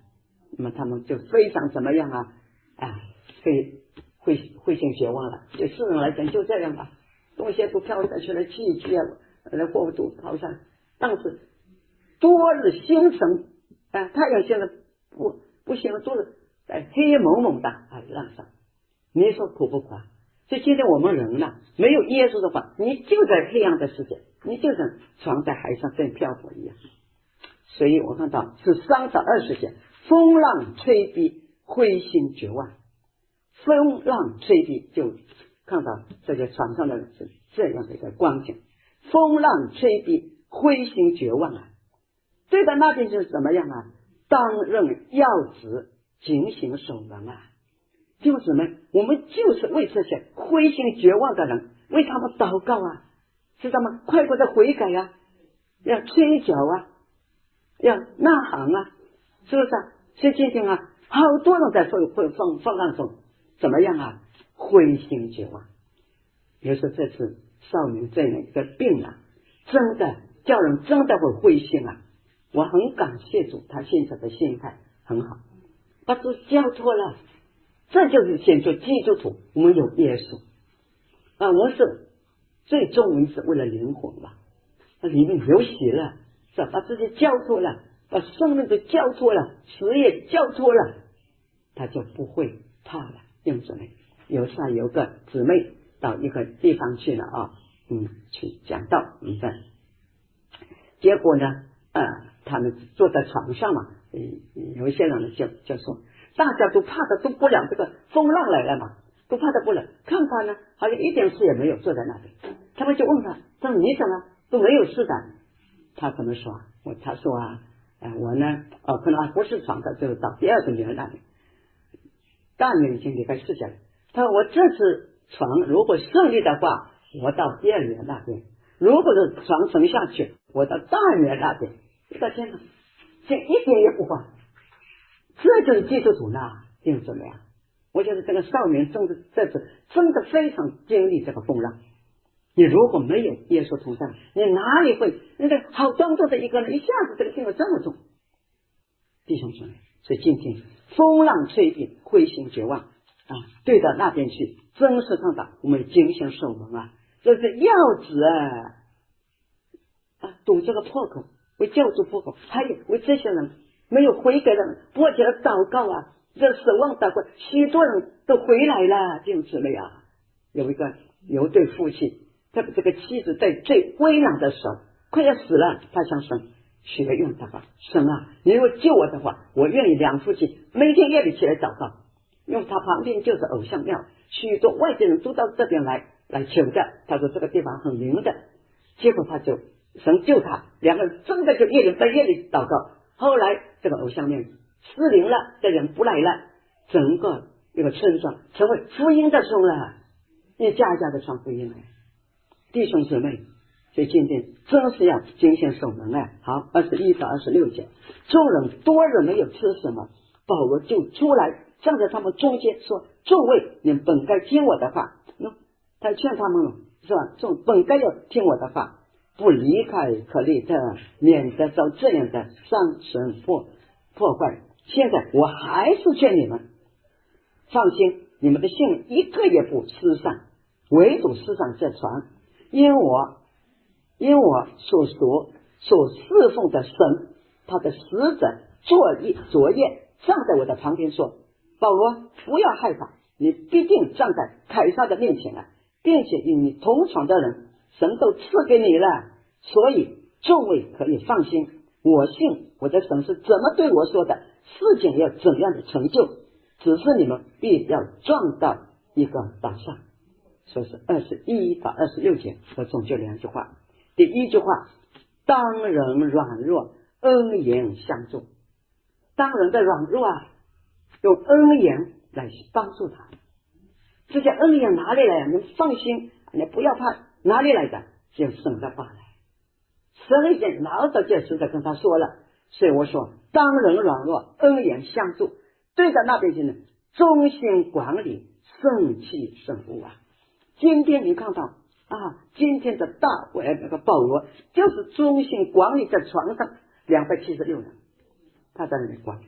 那么他们就非常怎么样啊？啊，非灰灰心绝望了。对世人来讲就这样吧，东西都飘下去了，气机啊，那货都抛上。但是多日星辰啊，太阳现在不不行了，多日在黑蒙蒙的啊浪上，你说苦不苦啊？所以今天我们人呢，没有耶稣的话，你就在黑暗的世界，你就像船在海上正漂泊一样。所以我看到是三十二十节，风浪吹逼，灰心绝望。风浪吹逼，就看到这个船上的人是这样的一个光景。风浪吹逼，灰心绝望啊！对的，那边就是怎么样啊？当任要职，警醒守门啊！弟兄姊妹，我们就是为这些灰心绝望的人，为他们祷告啊，知道吗？快快的悔改啊，要吹角啊，要呐喊啊，是不是啊？所以今天啊，好多人在风风风风浪中怎么样啊？灰心绝望。比如说这次少年这样一个病啊，真的叫人真的会灰心啊。我很感谢主，他现在的心态很好，把主交托了。这就是显出基督徒，我们有耶稣啊，我们是最终我们是为了灵魂吧，那里面有喜乐，是吧？把自己交托了，把生命都交托了，事业交托了，他就不会怕了。弟兄姊妹，有时候有个姊妹到一个地方去了啊，嗯，去讲道，嗯，对，结果呢，呃，他们坐在床上嘛，嗯，有一些人呢就就说。大家都怕的都不了，这个风浪来了嘛，都怕的不了。看他呢，好像一点事也没有，坐在那里。他们就问他，说你怎么都没有事的？他怎么说？我他说啊，呃、我呢，哦，可能不是床的，就到第二个女儿那里。大女儿已经离开世界了。他说我这次床如果顺利的话，我到第二女儿那边；如果是床沉下去，我到大女儿那边。我的天哪，这一点也不慌。这就是基督徒呢，弟兄姊妹啊！我觉得这个少年真的这次真的非常经历这个风浪。你如果没有耶稣同在，你哪里会那个好装作的一个人，一下子这个病了这么重？弟兄姊妹，所以今天风浪吹逼，灰心绝望啊，对到那边去，真是看到我们警醒守门啊，这是要旨啊啊，堵这个破口，为救助破口，还有为这些人。没有悔改的人，迫切的祷告啊，这守望祷告，许多人都回来了，弟兄姊妹啊。有一个有对夫妻，他的这个妻子在最危难的时候快要死了，他向神许个愿祷告，神啊，你如果救我的话，我愿意两夫妻每天夜里起来祷告，因为他旁边就是偶像庙，许多外地人都到这边来来求的。他说这个地方很灵的，结果他就神救他，两个人真的就夜里在夜里祷告。后来这个偶像面失灵了，这人不来了，整个一个村庄成为福音的村了，一家家的传福音了。弟兄姊妹，所以今天真是要谨慎守门啊！好，二十一到二十六节，众人多日没有吃什么，保罗就出来站在他们中间说：“众位，你们本该听我的话。”嗯，他劝他们是吧？众本该要听我的话。不离开可利特，免得遭这样的伤损破破坏。现在我还是劝你们放心，你们的信一个也不失散，唯独失散这船，因我因我所属所侍奉的神，他的使者昨夜昨夜站在我的旁边说：“保罗，不要害怕，你必定站在凯撒的面前了，并且与你同床的人。”神都赐给你了，所以众位可以放心。我信我的神是怎么对我说的，事情要怎样的成就，只是你们必要撞到一个岛上。所以是二十一到二十六节，我总结两句话。第一句话，当人软弱，恩言相助。当人的软弱啊，用恩言来帮助他。这些恩言哪里来？你放心，你不要怕。哪里来的？只有神的话来。神已经老早就是在跟他说了，所以我说，当人软弱，恩言相助。对着那边去呢，忠心管理，圣气圣物啊。今天你看到啊，今天的大卫那个保罗就是忠心管理，在床上两百七十六人，他在那里管理，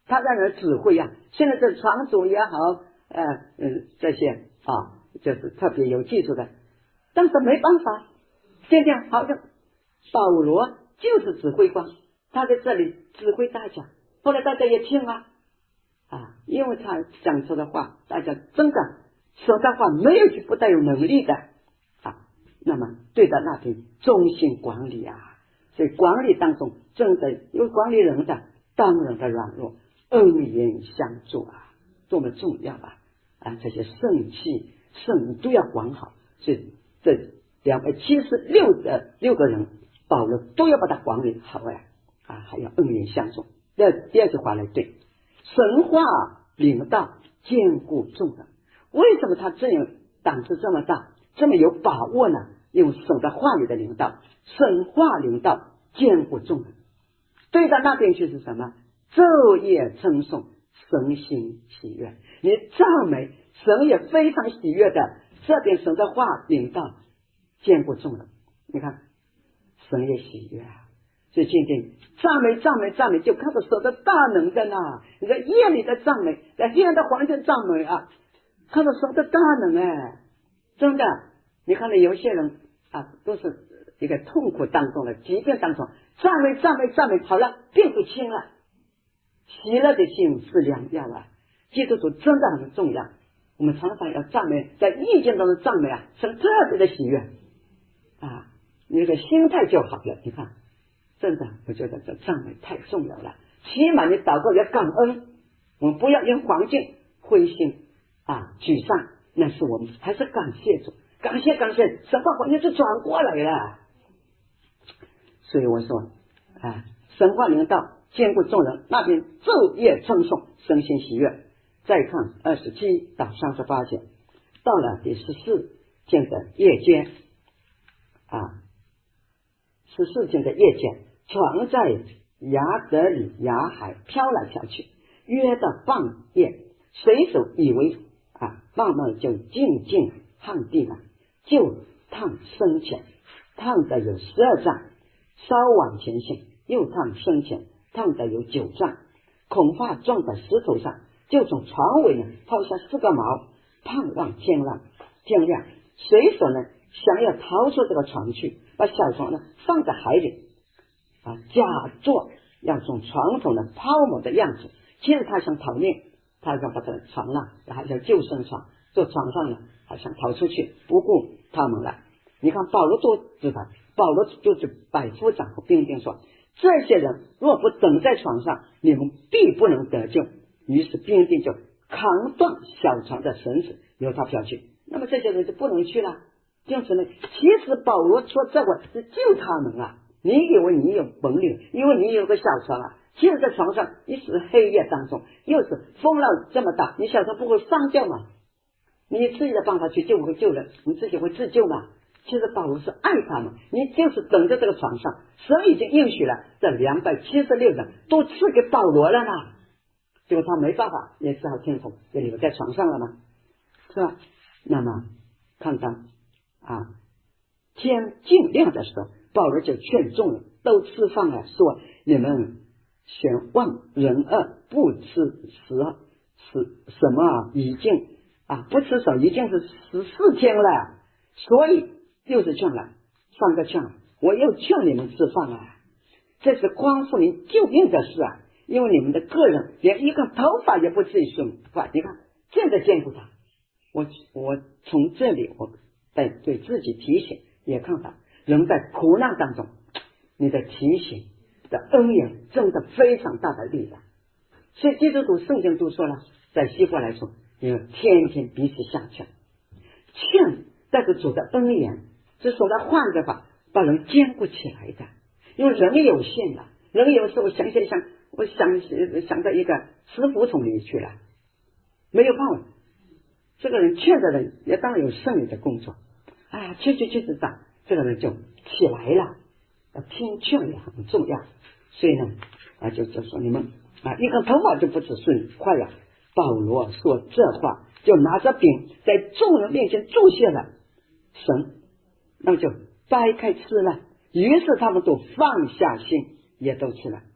他在那指挥啊。现在这船主也好，呃嗯这些啊，就是特别有技术的，但是没办法，现在好像保罗就是指挥官，他在这里指挥大家，后来大家也听啊啊，因为他讲出的话，大家真的说的话没有不带有能力的啊，那么对待那边忠心管理啊，所以管理当中真的因为管理人的当人的软弱，恩言相助啊，多么重要啊啊！这些圣气圣都要管好，所以这两百七十六的六个人，保罗都要把它管理好哎啊，还要恩言相助。这第二句话来对，神话领导兼顾众人，为什么他这样胆子这么大，这么有把握呢？用神的话语的领导，神话领导兼顾众人。对到那边去是什么？昼夜称颂，神心喜悦。你赞美神也非常喜悦的，这边神的话领导兼顾众人，你看神也喜悦啊。所以今天赞美赞美赞美，就看到神的大能在那。你在夜里的赞美，在黑暗的环境赞美啊，看到神的大能哎，真的。你看到有些人啊，都是一个痛苦当中的疾病当中，赞美赞美赞美，好了，病就轻了。喜乐的心是良药啊，基督徒真的很重要。我们常常要赞美，在意境当中赞美啊，是特别的喜悦啊，你这个心态就好了。你看，真的，我觉得这赞美太重要了。起码你祷告要感恩，我们不要因环境灰心啊沮丧，那是我们还是感谢主，感谢感谢，神话环境就转过来了。所以我说啊，神话领导兼顾众人，那边昼夜称颂，身心喜悦。再看二十七到三十八节，到了第十四天的夜间啊，十四天的夜间，船在雅德里雅海飘来飘去，约到半夜，水手以为啊慢慢就静静旱地了，就探深浅，探的有十二丈，稍往前行，又探深浅，探的有九丈，恐怕撞在石头上，就从船尾呢抛下四个锚，盼望天亮天亮。水手呢想要逃出这个船去，把小船呢放在海里啊，假作要从船头呢抛锚的样子。其实他想逃命，他想把这个船啊，还想救生船，坐船上呢还想逃出去，不顾他们了。你看保罗都知道，保罗就是百夫长和兵丁说，这些人若不等在船上，你们必不能得救。于是兵丁就扛断小船的绳子，由他飘去。那么这些人就不能去了。就是呢，其实保罗说这个是救他们啊。你以为你有本领，因为你有个小船啊，其实在船上一时黑夜当中，又是风浪这么大，你小船不会上吊吗？你自己的办法去救会救人，你自己会自救吗？其实保罗是爱他们，你就是等着这个船上，神已经应许了，这两百七十六人都赐给保罗了呢。结果他没办法，也只好听从，也留在床上了嘛，是吧？那么看到啊，天尽亮的时候，保罗就劝众人都吃饭了，说你们选望仁恶，不吃食食什么啊？已经啊，不吃什已经是十四天了，所以又是劝了三个劝，我又劝你们吃饭啊，这是匡扶您救命的事啊。因为你们的个人连一个头发也不自己顺，你看现在兼顾他，我我从这里我在对自己提醒，也看到人在苦难当中，你的提醒的恩言真的非常大的力量。所以基督徒圣经都说了，在希伯来说，你要天天彼此相劝，劝带着主的恩言，是说的换个法把人兼顾起来的。因为人有限了，人有时候想想想我想想到一个食腐虫里去了，没有办法，这个人劝的人也当然有圣灵的工作，哎呀，去去去去长，这个人就起来了。要听劝也很重要，所以呢啊，就就说你们啊，一根头发就不止顺快了。保罗说这话，就拿着饼在众人面前祝谢了神，那么就掰开吃了。于是他们都放下心，也都吃了。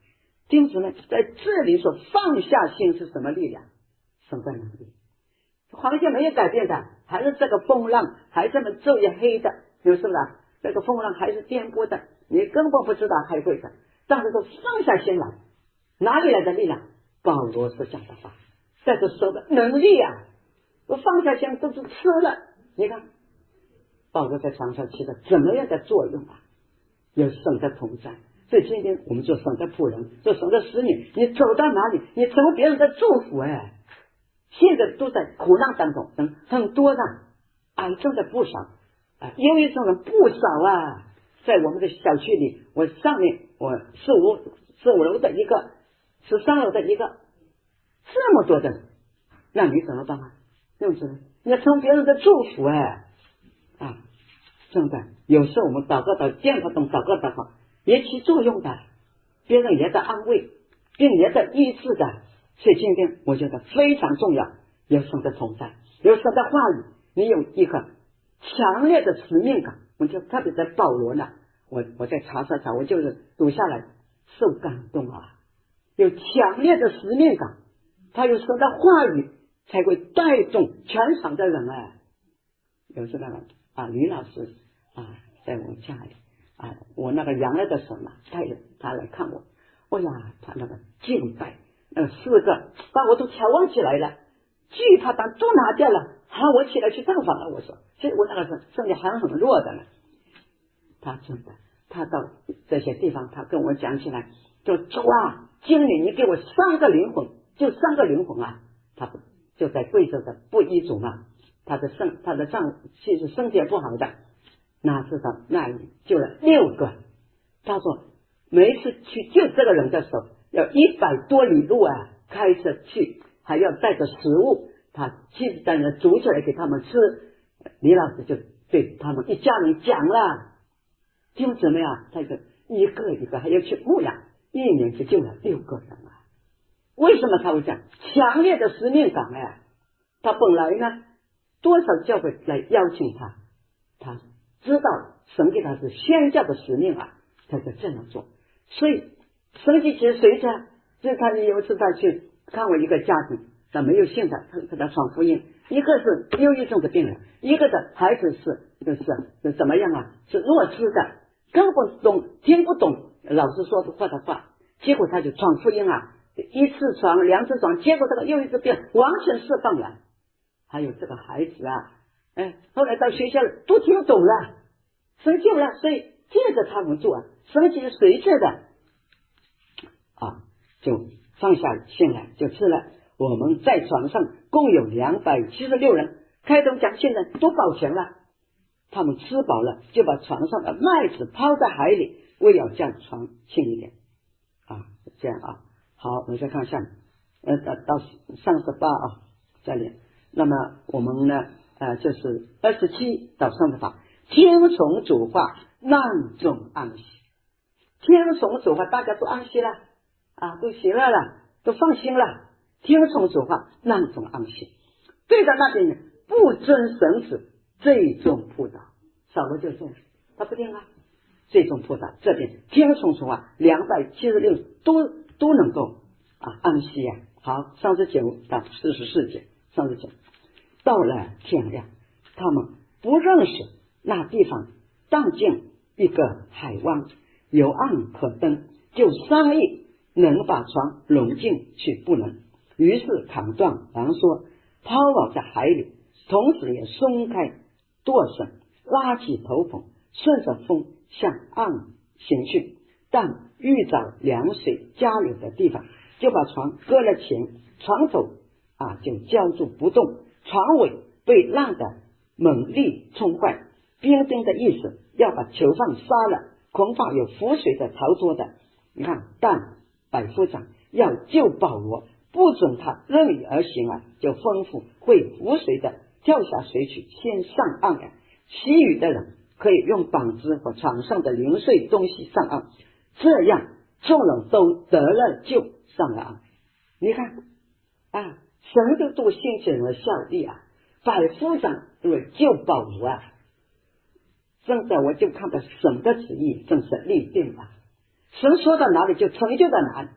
弟兄姊妹，在这里说放下心是什么力量？神在哪里？黄线没有改变的，还是这个风浪，还这么昼夜黑的，有是不是？这个风浪还是颠簸的，你根本不知道还会的。但是说放下心来，哪里来的力量？保罗是讲的话，在这说的能力啊，我放下心都是吃了。你看保罗在床上起的怎么样的作用啊？有神的同在。所以今天我们做神的仆人，做神的使女，你走到哪里，你成为别人的祝福。哎，现在都在苦难当中，很很多的癌症的不少啊，忧郁症的不少啊。在我们的小区里，我上面我四五四五楼的一个，十三楼的一个，这么多的人，那你怎么办啊？对不对？你要成为别人的祝福。哎啊，真的，有时候我们祷告祷见不懂，祷告祷告也起作用的，别人也在安慰，并也在医治的。所以今天我觉得非常重要，有神的同在，有神的话语，你有一个强烈的使命感。我就特别在保罗呢，我我在查查查，我就是读下来受感动啊，有强烈的使命感，他有神的话语才会带动全场的人。哎，有时那个啊，吕老师啊，在我家里啊，我那个养了的神啊，带着他来看我，哎呀，他那个敬拜那四个把我都调忘起来了，惧怕单都拿掉了，好，我起来去上访了。我说，其实我那个时候身体还很弱的呢。他真的，他到这些地方，他跟我讲起来，就主啊，今年你给我三个灵魂，就三个灵魂啊。他就在贵州的布依族嘛，他的身他的丈夫其实身体不好的，哪知道那里救了六个。他说每一次去救这个人的时候，要一百多里路啊，开车去，还要带着食物，他妻子在那煮起来给他们吃。李老师就对他们一家人讲了，就怎么样，他就一个一个还要去牧养，一年就救了六个人啊。为什么他会这样？强烈的使命感。哎，他本来呢多少教会来邀请他，他知道神给他是宣教的使命啊，他就这样做。所以神迹其实随着，就是他有一次他去看我一个家庭，他没有信的，他给他传福音，一个是忧郁症的病人，一个的孩子是就是是怎么样啊，是弱智的，根本懂听不懂老师说的话的话，结果他就传福音啊，一次传两次传，结果这个忧郁症病完全释放了。还有这个孩子啊，哎，后来到学校都听懂了，神救了。所以接着他们做啊，神其实随着的啊，就放下心来就吃了。我们在船上共有两百七十六人，开头讲现在都保全了，他们吃饱了就把船上的麦子抛在海里，为了叫船轻一点啊，这样啊。好，我们再看下面，呃，到到三十八啊，这里。那么我们呢，呃，就是二十七到三十八，听从主话，难中安息。听从主话，大家都安息了啊，都喜乐了，都放心了。听从主话，难中安息。对着那边人不遵神旨，最终扑倒。扫罗就这样，他不听啊，最终扑倒。这边听从主话，两百七十六都都能够啊安息啊。好，三十九到四十四节，三十九到了天亮，他们不认识那地方，荡进一个海湾，有岸可登，就商议能把船拢进去不能，于是砍断绳索，抛锚在海里，同时也松开舵绳，拉起头篷，顺着风向岸行去。但遇着凉水加流的地方，就把船搁了前，船头啊就浇住不动，船尾被浪的猛力冲坏。兵丁的意思要把囚犯杀了，恐怕有浮水的逃脱的。你看，但百夫长要救保罗，不准他任意而行啊，就吩咐会浮水的跳下水去，先上岸啊。其余的人可以用绑子和船上的零碎东西上岸，这样众人都得了救，上了岸。你看啊，神就多兴起人的效力啊！百夫长为救保罗啊，真的我就看到神的旨意正是立定了，神说到哪里就成就到哪里。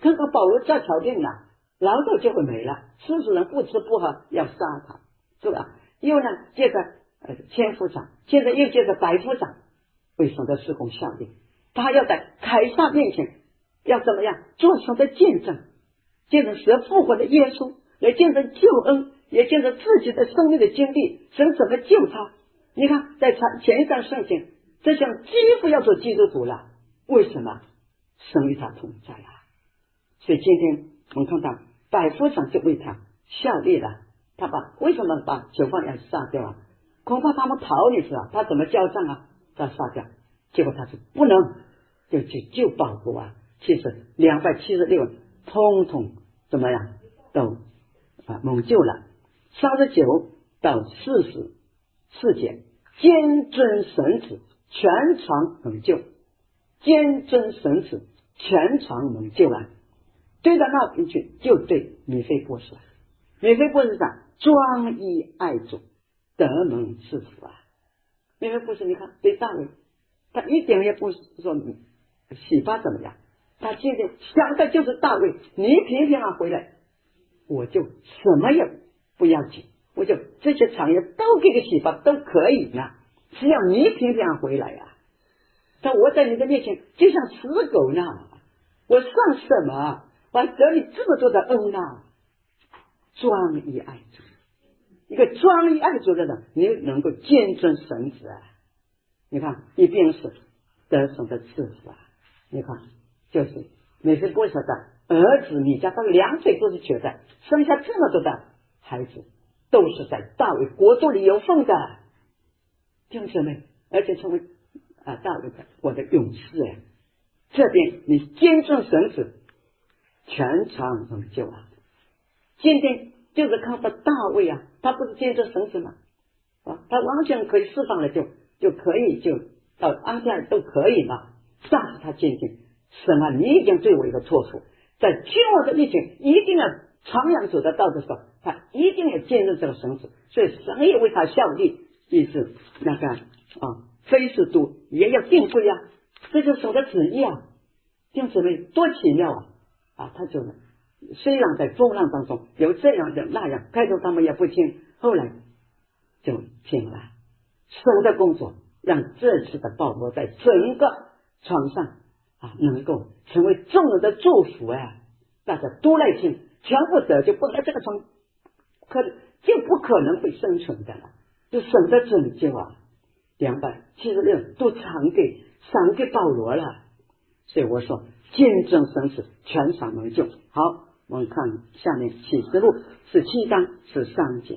刚刚保罗在朝廷了，劳动就会没了，四十人不吃不喝要杀他，是吧？又呢接着呃千夫长，现在又接着百夫长，为神的事工效力，他要在凯撒面前要怎么样做神的见证，见证神复活的耶稣，来见证救恩，也见证自己的生命的经历，神怎么救他。你看在前一章圣经，这项几乎要做基督徒了，为什么？神与他同在啊。所以今天我们看到百夫长就为他效力了，他把为什么把囚犯要杀掉啊？恐怕他们逃，你知道他怎么交账啊？他杀掉，结果他是不能就去救保罗啊。其实两百七十六人通通怎么样都啊蒙救了。三十九到四十四节，坚贞神子全场蒙救，坚贞神子全场蒙救了。对到那边去，就对米非波说，米非波是啥？专一爱主，得蒙赐福啊。米非波是你看对大卫，他一点也不说喜发怎么样，他今天想的就是大卫，你平平安回来，我就什么也不要紧，我就这些产业都给个喜发都可以呢，只要你平平安回来啊。但我在你的面前就像死狗呢，我算什么？我还得你这么多的恩呢。专一爱主，一个专一爱主的人，你能够见证神子啊。你看一边是得神的赐福啊，你看就是每次波说的儿子米迦他两岁都是缺的，生下这么多的孩子都是在大卫国度里有份的，弟兄姊妹，而且成为啊大卫的我的勇士啊。这边你见证神子全场拯救啊。今天就是看到大卫啊，他不是见证神子吗？啊，他完全可以释放了，就就可以就到安提阿都可以嘛。但是他坚信神啊，你已经对我一个托付，在君王的面前一定要长远走得到的时候，他一定要见证这个神子，所以神也为他效力，意思那个啊，非是都也要定规啊，这就是神的旨意啊。弟兄姊妹，多奇妙啊！啊，他就呢，虽然在风浪当中有这样的那样，开头他们也不听，后来就听了。神的工作让这次的保罗在整个场上啊，能够成为众人的祝福啊！大家都来听，全部得就不在这个场，可就不可能会生存的了。就神的拯救啊，两百七十六都传给赏给保罗了。所以我说见证神是全场能救。好，我们看下面启示录十七章十三节。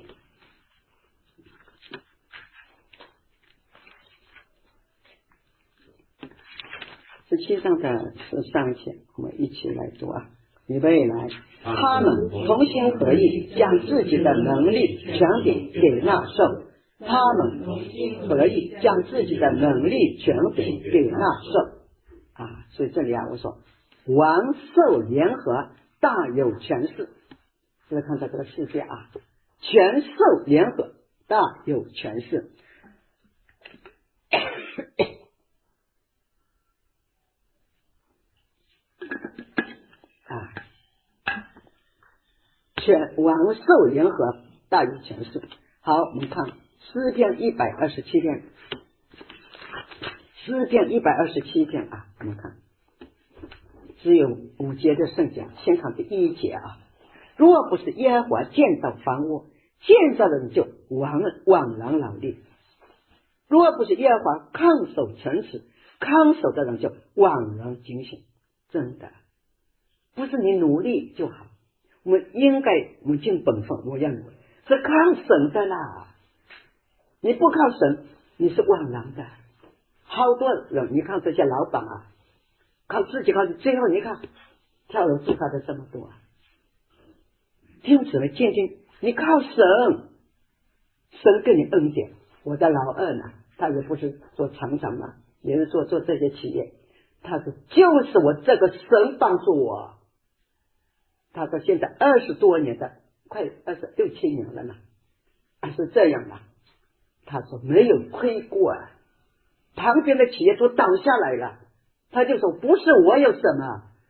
十七章的十三节，我们一起来读啊！预备来，他们同心合意，将自己的能力、权柄给那兽。他们同心合意，将自己的能力、权柄给那兽。啊，所以这里啊，我说王兽联合，大有权势。大家看到这个世界啊，权兽联合，大有权势。啊，权王兽联合，大有权势。好，我们看诗篇一百二十七篇。诗篇一百二十七篇啊，我们看只有五节的圣经，先看第一节啊。若不是耶和华建造房屋，建造的人就枉枉然劳力；若不是耶和华看守城池，看守的人就枉然警醒。真的不是你努力就好，我们应该我们尽本分，我要努力，是靠神的啦。你不靠神，你是枉然的。好多人，你看这些老板啊，靠自己靠自己，最后你看跳楼自杀的这么多啊。听姊妹见听，你靠神，神给你恩典。我的老二呢，他也不是做厂长嘛，也是做做这些企业，他说就是我这个神帮助我。他说现在二十多年的，快二十六七年了呢，是这样的。他说没有亏过啊。旁边的企业都倒下来了，他就说不是我有什么，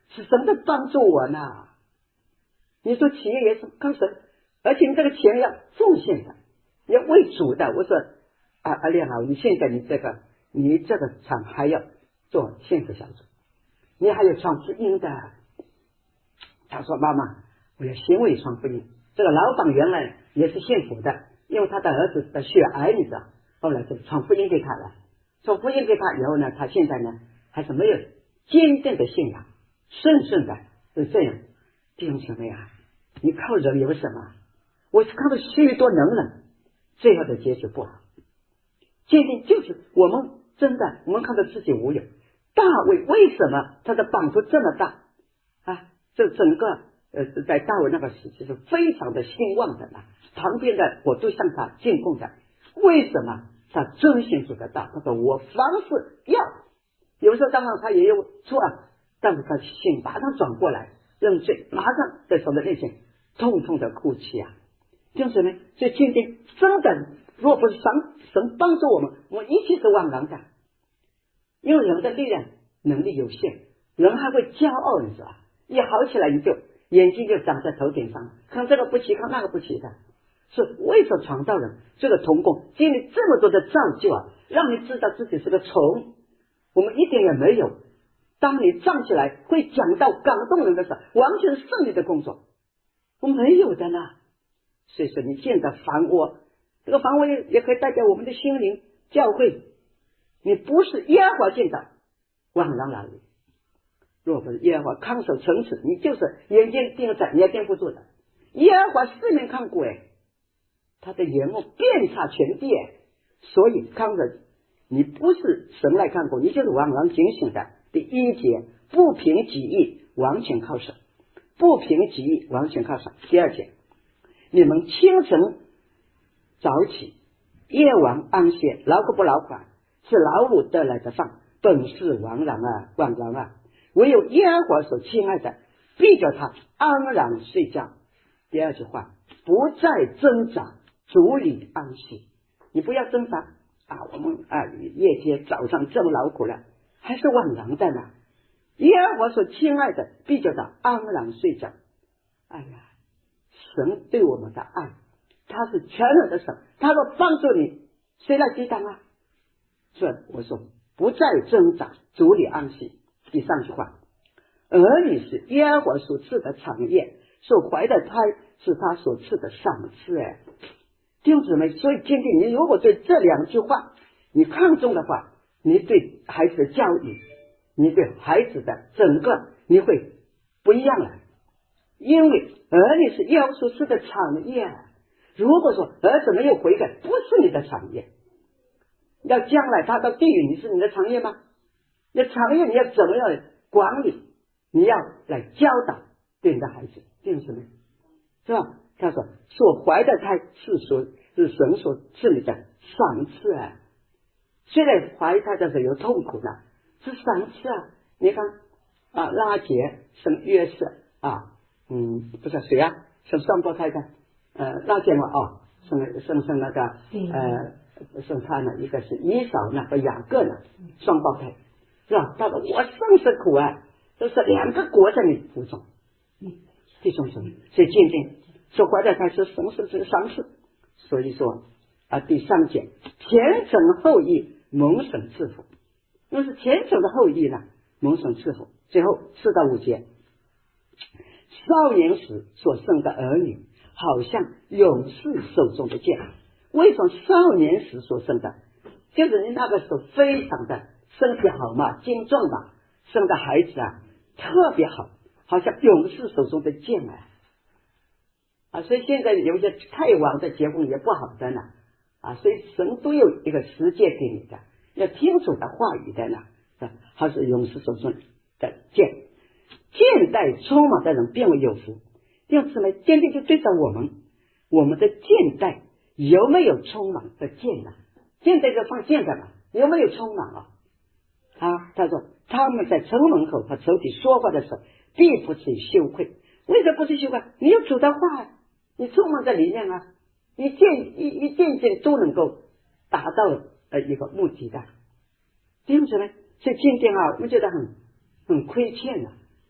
是神在帮助我呢。你说企业也是靠神，而且你这个钱要奉献的，你要为主的。我说啊阿亮啊，你现在你这个你这个厂还要做献福小组，你还有传福音的。他说妈妈，我要先为传福音。这个老板原来也是献福的，因为他的儿子的血癌，你知道，后来就传福音给他了。传福音给他以后呢，他现在呢还是没有坚定的信仰，顺顺的是这样。弟兄姊妹啊，你靠人有什么？我是靠着许多能人，最后的结局不好。坚定就是我们真的，我们看到自己无有。大卫为什么他的帮助这么大啊？这整个呃，在大卫那个时期是非常的兴旺的嘛，旁边的我都向他进贡的。为什么他遵循主的道？他说我凡事要，有时候当然他也有错，但是他心马上转过来认罪，马上在神的面前痛痛的哭泣啊！就是呢，所以今天真的，若不是神神帮助我们，我们一切是枉然的。因为人的力量能力有限，人还会骄傲，你知道吧？一好起来，你就眼睛就长在头顶上，看这个不起，看那个不起的。是为什么传道人这个同工经历这么多的造就啊，让你知道自己是个虫，我们一点也没有。当你站起来会讲到感动人的时候，完全是胜利的工作，我没有的呢。所以说你建造房窝，这个房窝也也可以代表我们的心灵教会。你不是耶和华建造，枉然而已。若不是耶和华看守城池，你就是眼睛盯着你也盯不住的。耶和华四面看顾，哎，他的眼目遍察全地，哎，所以看着你不是神来看顾，你就是枉然警醒的。第一节，不凭己意，完全靠神；不凭己意，完全靠神。第二节，你们清晨早起，夜晚安歇，劳苦不劳苦，是劳碌得来的饭，本是枉然啊，枉然啊！唯有耶和华所亲爱的，必叫他安然睡觉。第二句话，不再挣扎，主里安息。你不要挣扎啊！我们啊，夜间早上这么劳苦了，还是枉然的呢。耶和华所亲爱的，必叫他安然睡觉。哎呀，神对我们的爱，他是全能的神，他说帮助你，谁来抵挡啊？所以我说不再挣扎，主里安息。第三句话，儿女是耶和华所赐的产业，所怀的胎是他所赐的赏赐。哎，弟兄姊妹，所以今天你如果对这两句话你看重的话，你对孩子的教育，你对孩子的整个你会不一样了。因为儿女是耶和华所赐的产业，如果说儿子没有悔改，不是你的产业，要将来他到地狱，你是你的产业吗？你的产业你要怎么样管理？你要来教导对你的孩子，弟兄姊妹，是吧？他说所怀的胎是所是神所赐你的赏赐啊。虽然怀胎的时候有痛苦的，是赏赐啊。你看啊，拉结生约瑟啊，嗯，不是谁啊？生双胞胎的，呃，拉结嘛，哦，生生生那个呃，生他呢，一个是以扫呢和雅各呢，双胞胎，是吧？他说我生是苦啊，都是两个国在你服从，弟兄姊妹，所以渐渐所怀的胎是神是这个赏赐。所以说啊，第三节，虔诚后裔蒙神赐福，那是虔诚的后裔呢，蒙神赐福。最后四到五节，少年时所生的儿女，好像勇士手中的剑。为什么少年时所生的？就是你那个时候非常的身体好嘛，精壮嘛，生的孩子啊特别好，好像勇士手中的剑啊。啊，所以现在有些太晚的结婚也不好的呢，啊，所以神都有一个时间给你的，要听主的话语的呢，还是勇士手中的剑。剑带充满的人变为有福，弟兄姊妹，今天就对着我们，我们的剑带有没有充满的剑呢？剑带就放剑的嘛，有没有充满啊？啊，他说他们在城门口和仇敌说话的时候，必不至于羞愧。为什么不至于羞愧？你有主的话，你充满在里面啊，你渐一一件件都能够达到呃一个目的的。弟兄姊妹，所以今天啊，我们觉得很很亏欠啊。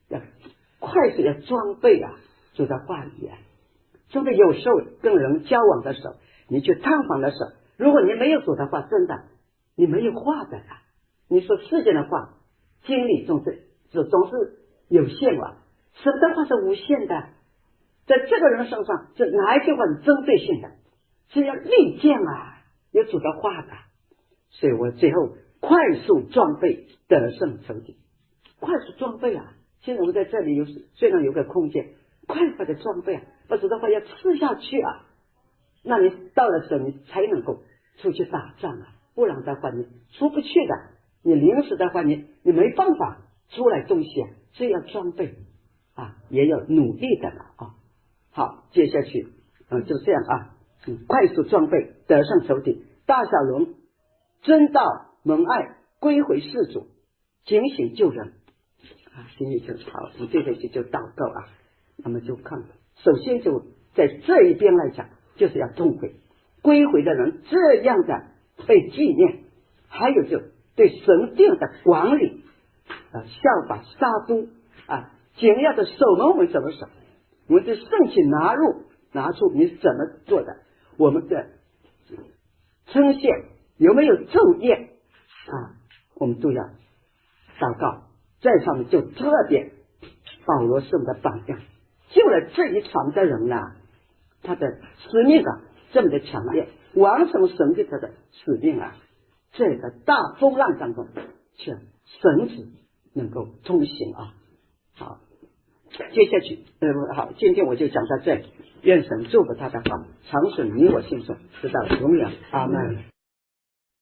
要快速要装备啊主的话语啊。真的有时候跟人交往的时候，你去探访的时候，如果你没有主的话，真的你没有话的啊。你说世间的话，精力总是总是有限啊，神的话是无限的，在这个人身上，这哪一句话是针对性的？是要利剑啊，有主的话的。所以我最后快速装备得胜仇敌，快速装备啊！现在我们在这里有虽然有个空间，快快的装备啊，把主的话要吃下去啊，那你到了时候你才能够出去打仗啊，不然的话你出不去的。你临时的话，你你没办法出来东西啊，所以要装备啊，也要努力的了啊。好，接下去嗯，就这样啊，嗯，快速装备得胜仇敌。大小龙真道蒙爱归回世主，警醒救人啊，心里就好。我们接下去就祷告啊，那么就看，首先就在这一边来讲，就是要痛悔归回的人这样的被纪念，还有就对神定的管理啊，效法撒都啊，简要的守门我们怎么守？我们的圣体拿入拿出你是怎么做的？我们的称谢有没有昼夜啊？我们都要祷告。在上面就特别保罗是我们的榜样，救了这一船的人啊，他的使命啊这么的强烈，完成神给他的使命啊，这个大风浪当中，却神子能够通行啊。好，接下去呃好，今天我就讲到这里，愿神祝福他的话长存你我心中，直到永远。阿们。